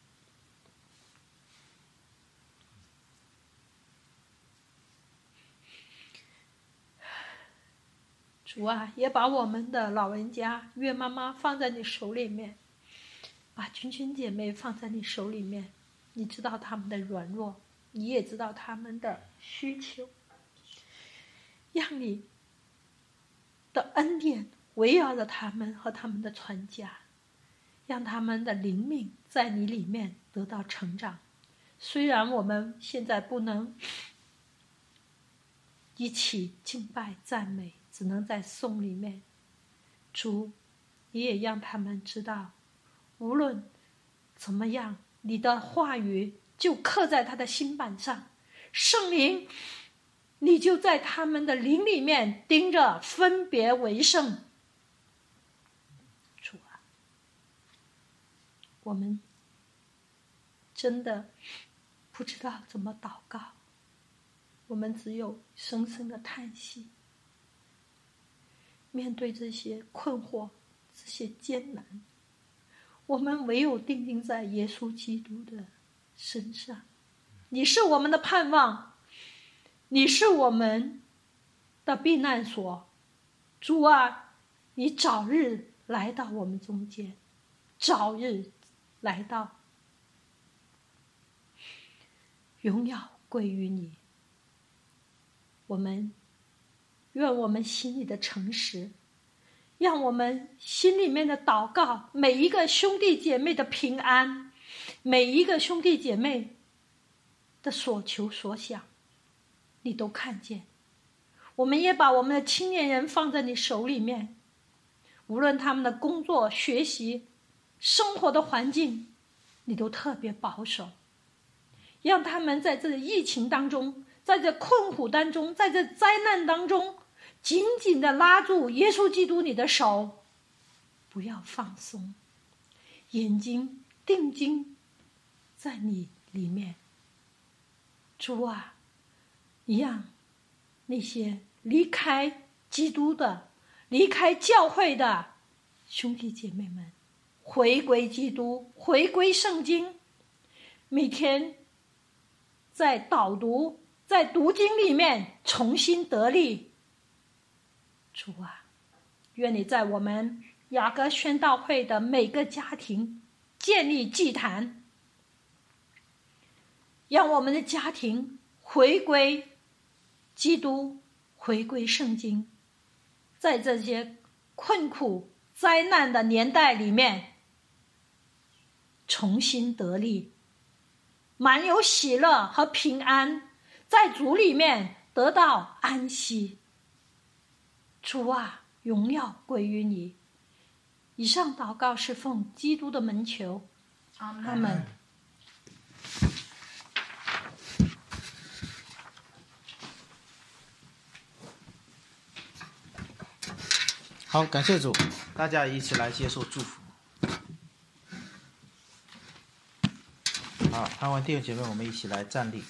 主啊，也把我们的老人家岳妈妈放在你手里面，把群群姐妹放在你手里面。你知道他们的软弱，你也知道他们的需求，让你的恩典围绕着他们和他们的全家，让他们的灵命在你里面得到成长。虽然我们现在不能一起敬拜赞美，只能在颂里面，主，你也让他们知道，无论怎么样，你的话语就刻在他的心板上。圣灵，你就在他们的灵里面盯着分别为圣。主啊，我们真的不知道怎么祷告，我们只有深深的叹息。面对这些困惑，这些艰难，我们唯有定睛在耶稣基督的身上。你是我们的盼望，你是我们的避难所。主啊，你早日来到我们中间，早日来到。荣耀归于你。我们愿我们心里的诚实，让我们心里面的祷告，每一个兄弟姐妹的平安，每一个兄弟姐妹的所求所想，你都看见。我们也把我们的青年人放在你手里面，无论他们的工作、学习、生活的环境，你都特别保守，让他们在这个疫情当中，在这困苦当中，在这灾难当中，紧紧地拉住耶稣基督你的手，不要放松，眼睛定睛在你里面。主啊，你让那些离开基督的、离开教会的兄弟姐妹们回归基督，回归圣经，每天在导读、在读经里面重新得力。主啊，愿你在我们雅各宣道会的每个家庭建立祭坛，让我们的家庭回归基督，回归圣经，在这些困苦灾难的年代里面重新得力，满有喜乐和平安，在主里面得到安息。主啊，荣耀归于你。以上祷告是奉基督的门求，阿们。 好，感谢主，大家一起来接受祝福。好，看完弟兄姐妹，我们一起来站立。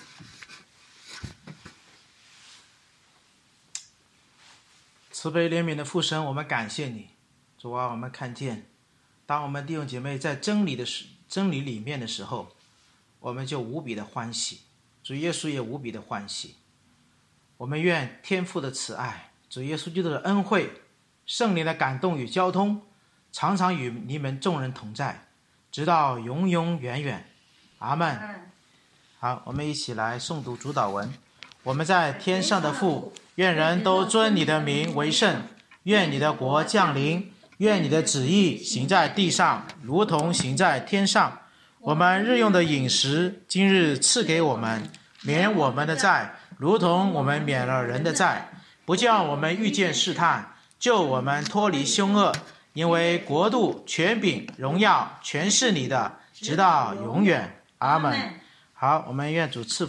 慈悲怜悯的父神，我们感谢你，主啊，我们看见，当我们弟兄姐妹在真理的时真理里面的时候，我们就无比的欢喜，主耶稣也无比的欢喜。我们愿天父的慈爱，主耶稣基督的恩惠，圣灵的感动与交通，常常与你们众人同在，直到永永远远。阿们。 好，我们一起来诵读主祷文。我们在天上的父，愿人都尊你的名为圣，愿你的国降临，愿你的旨意行在地上，如同行在天上。我们日用的饮食，今日赐给我们，免我们的债，如同我们免了人的债，不叫我们遇见试探，救我们脱离凶恶。因为国度、权柄、荣耀，全是你的，直到永远。阿们。好，我们愿主赐福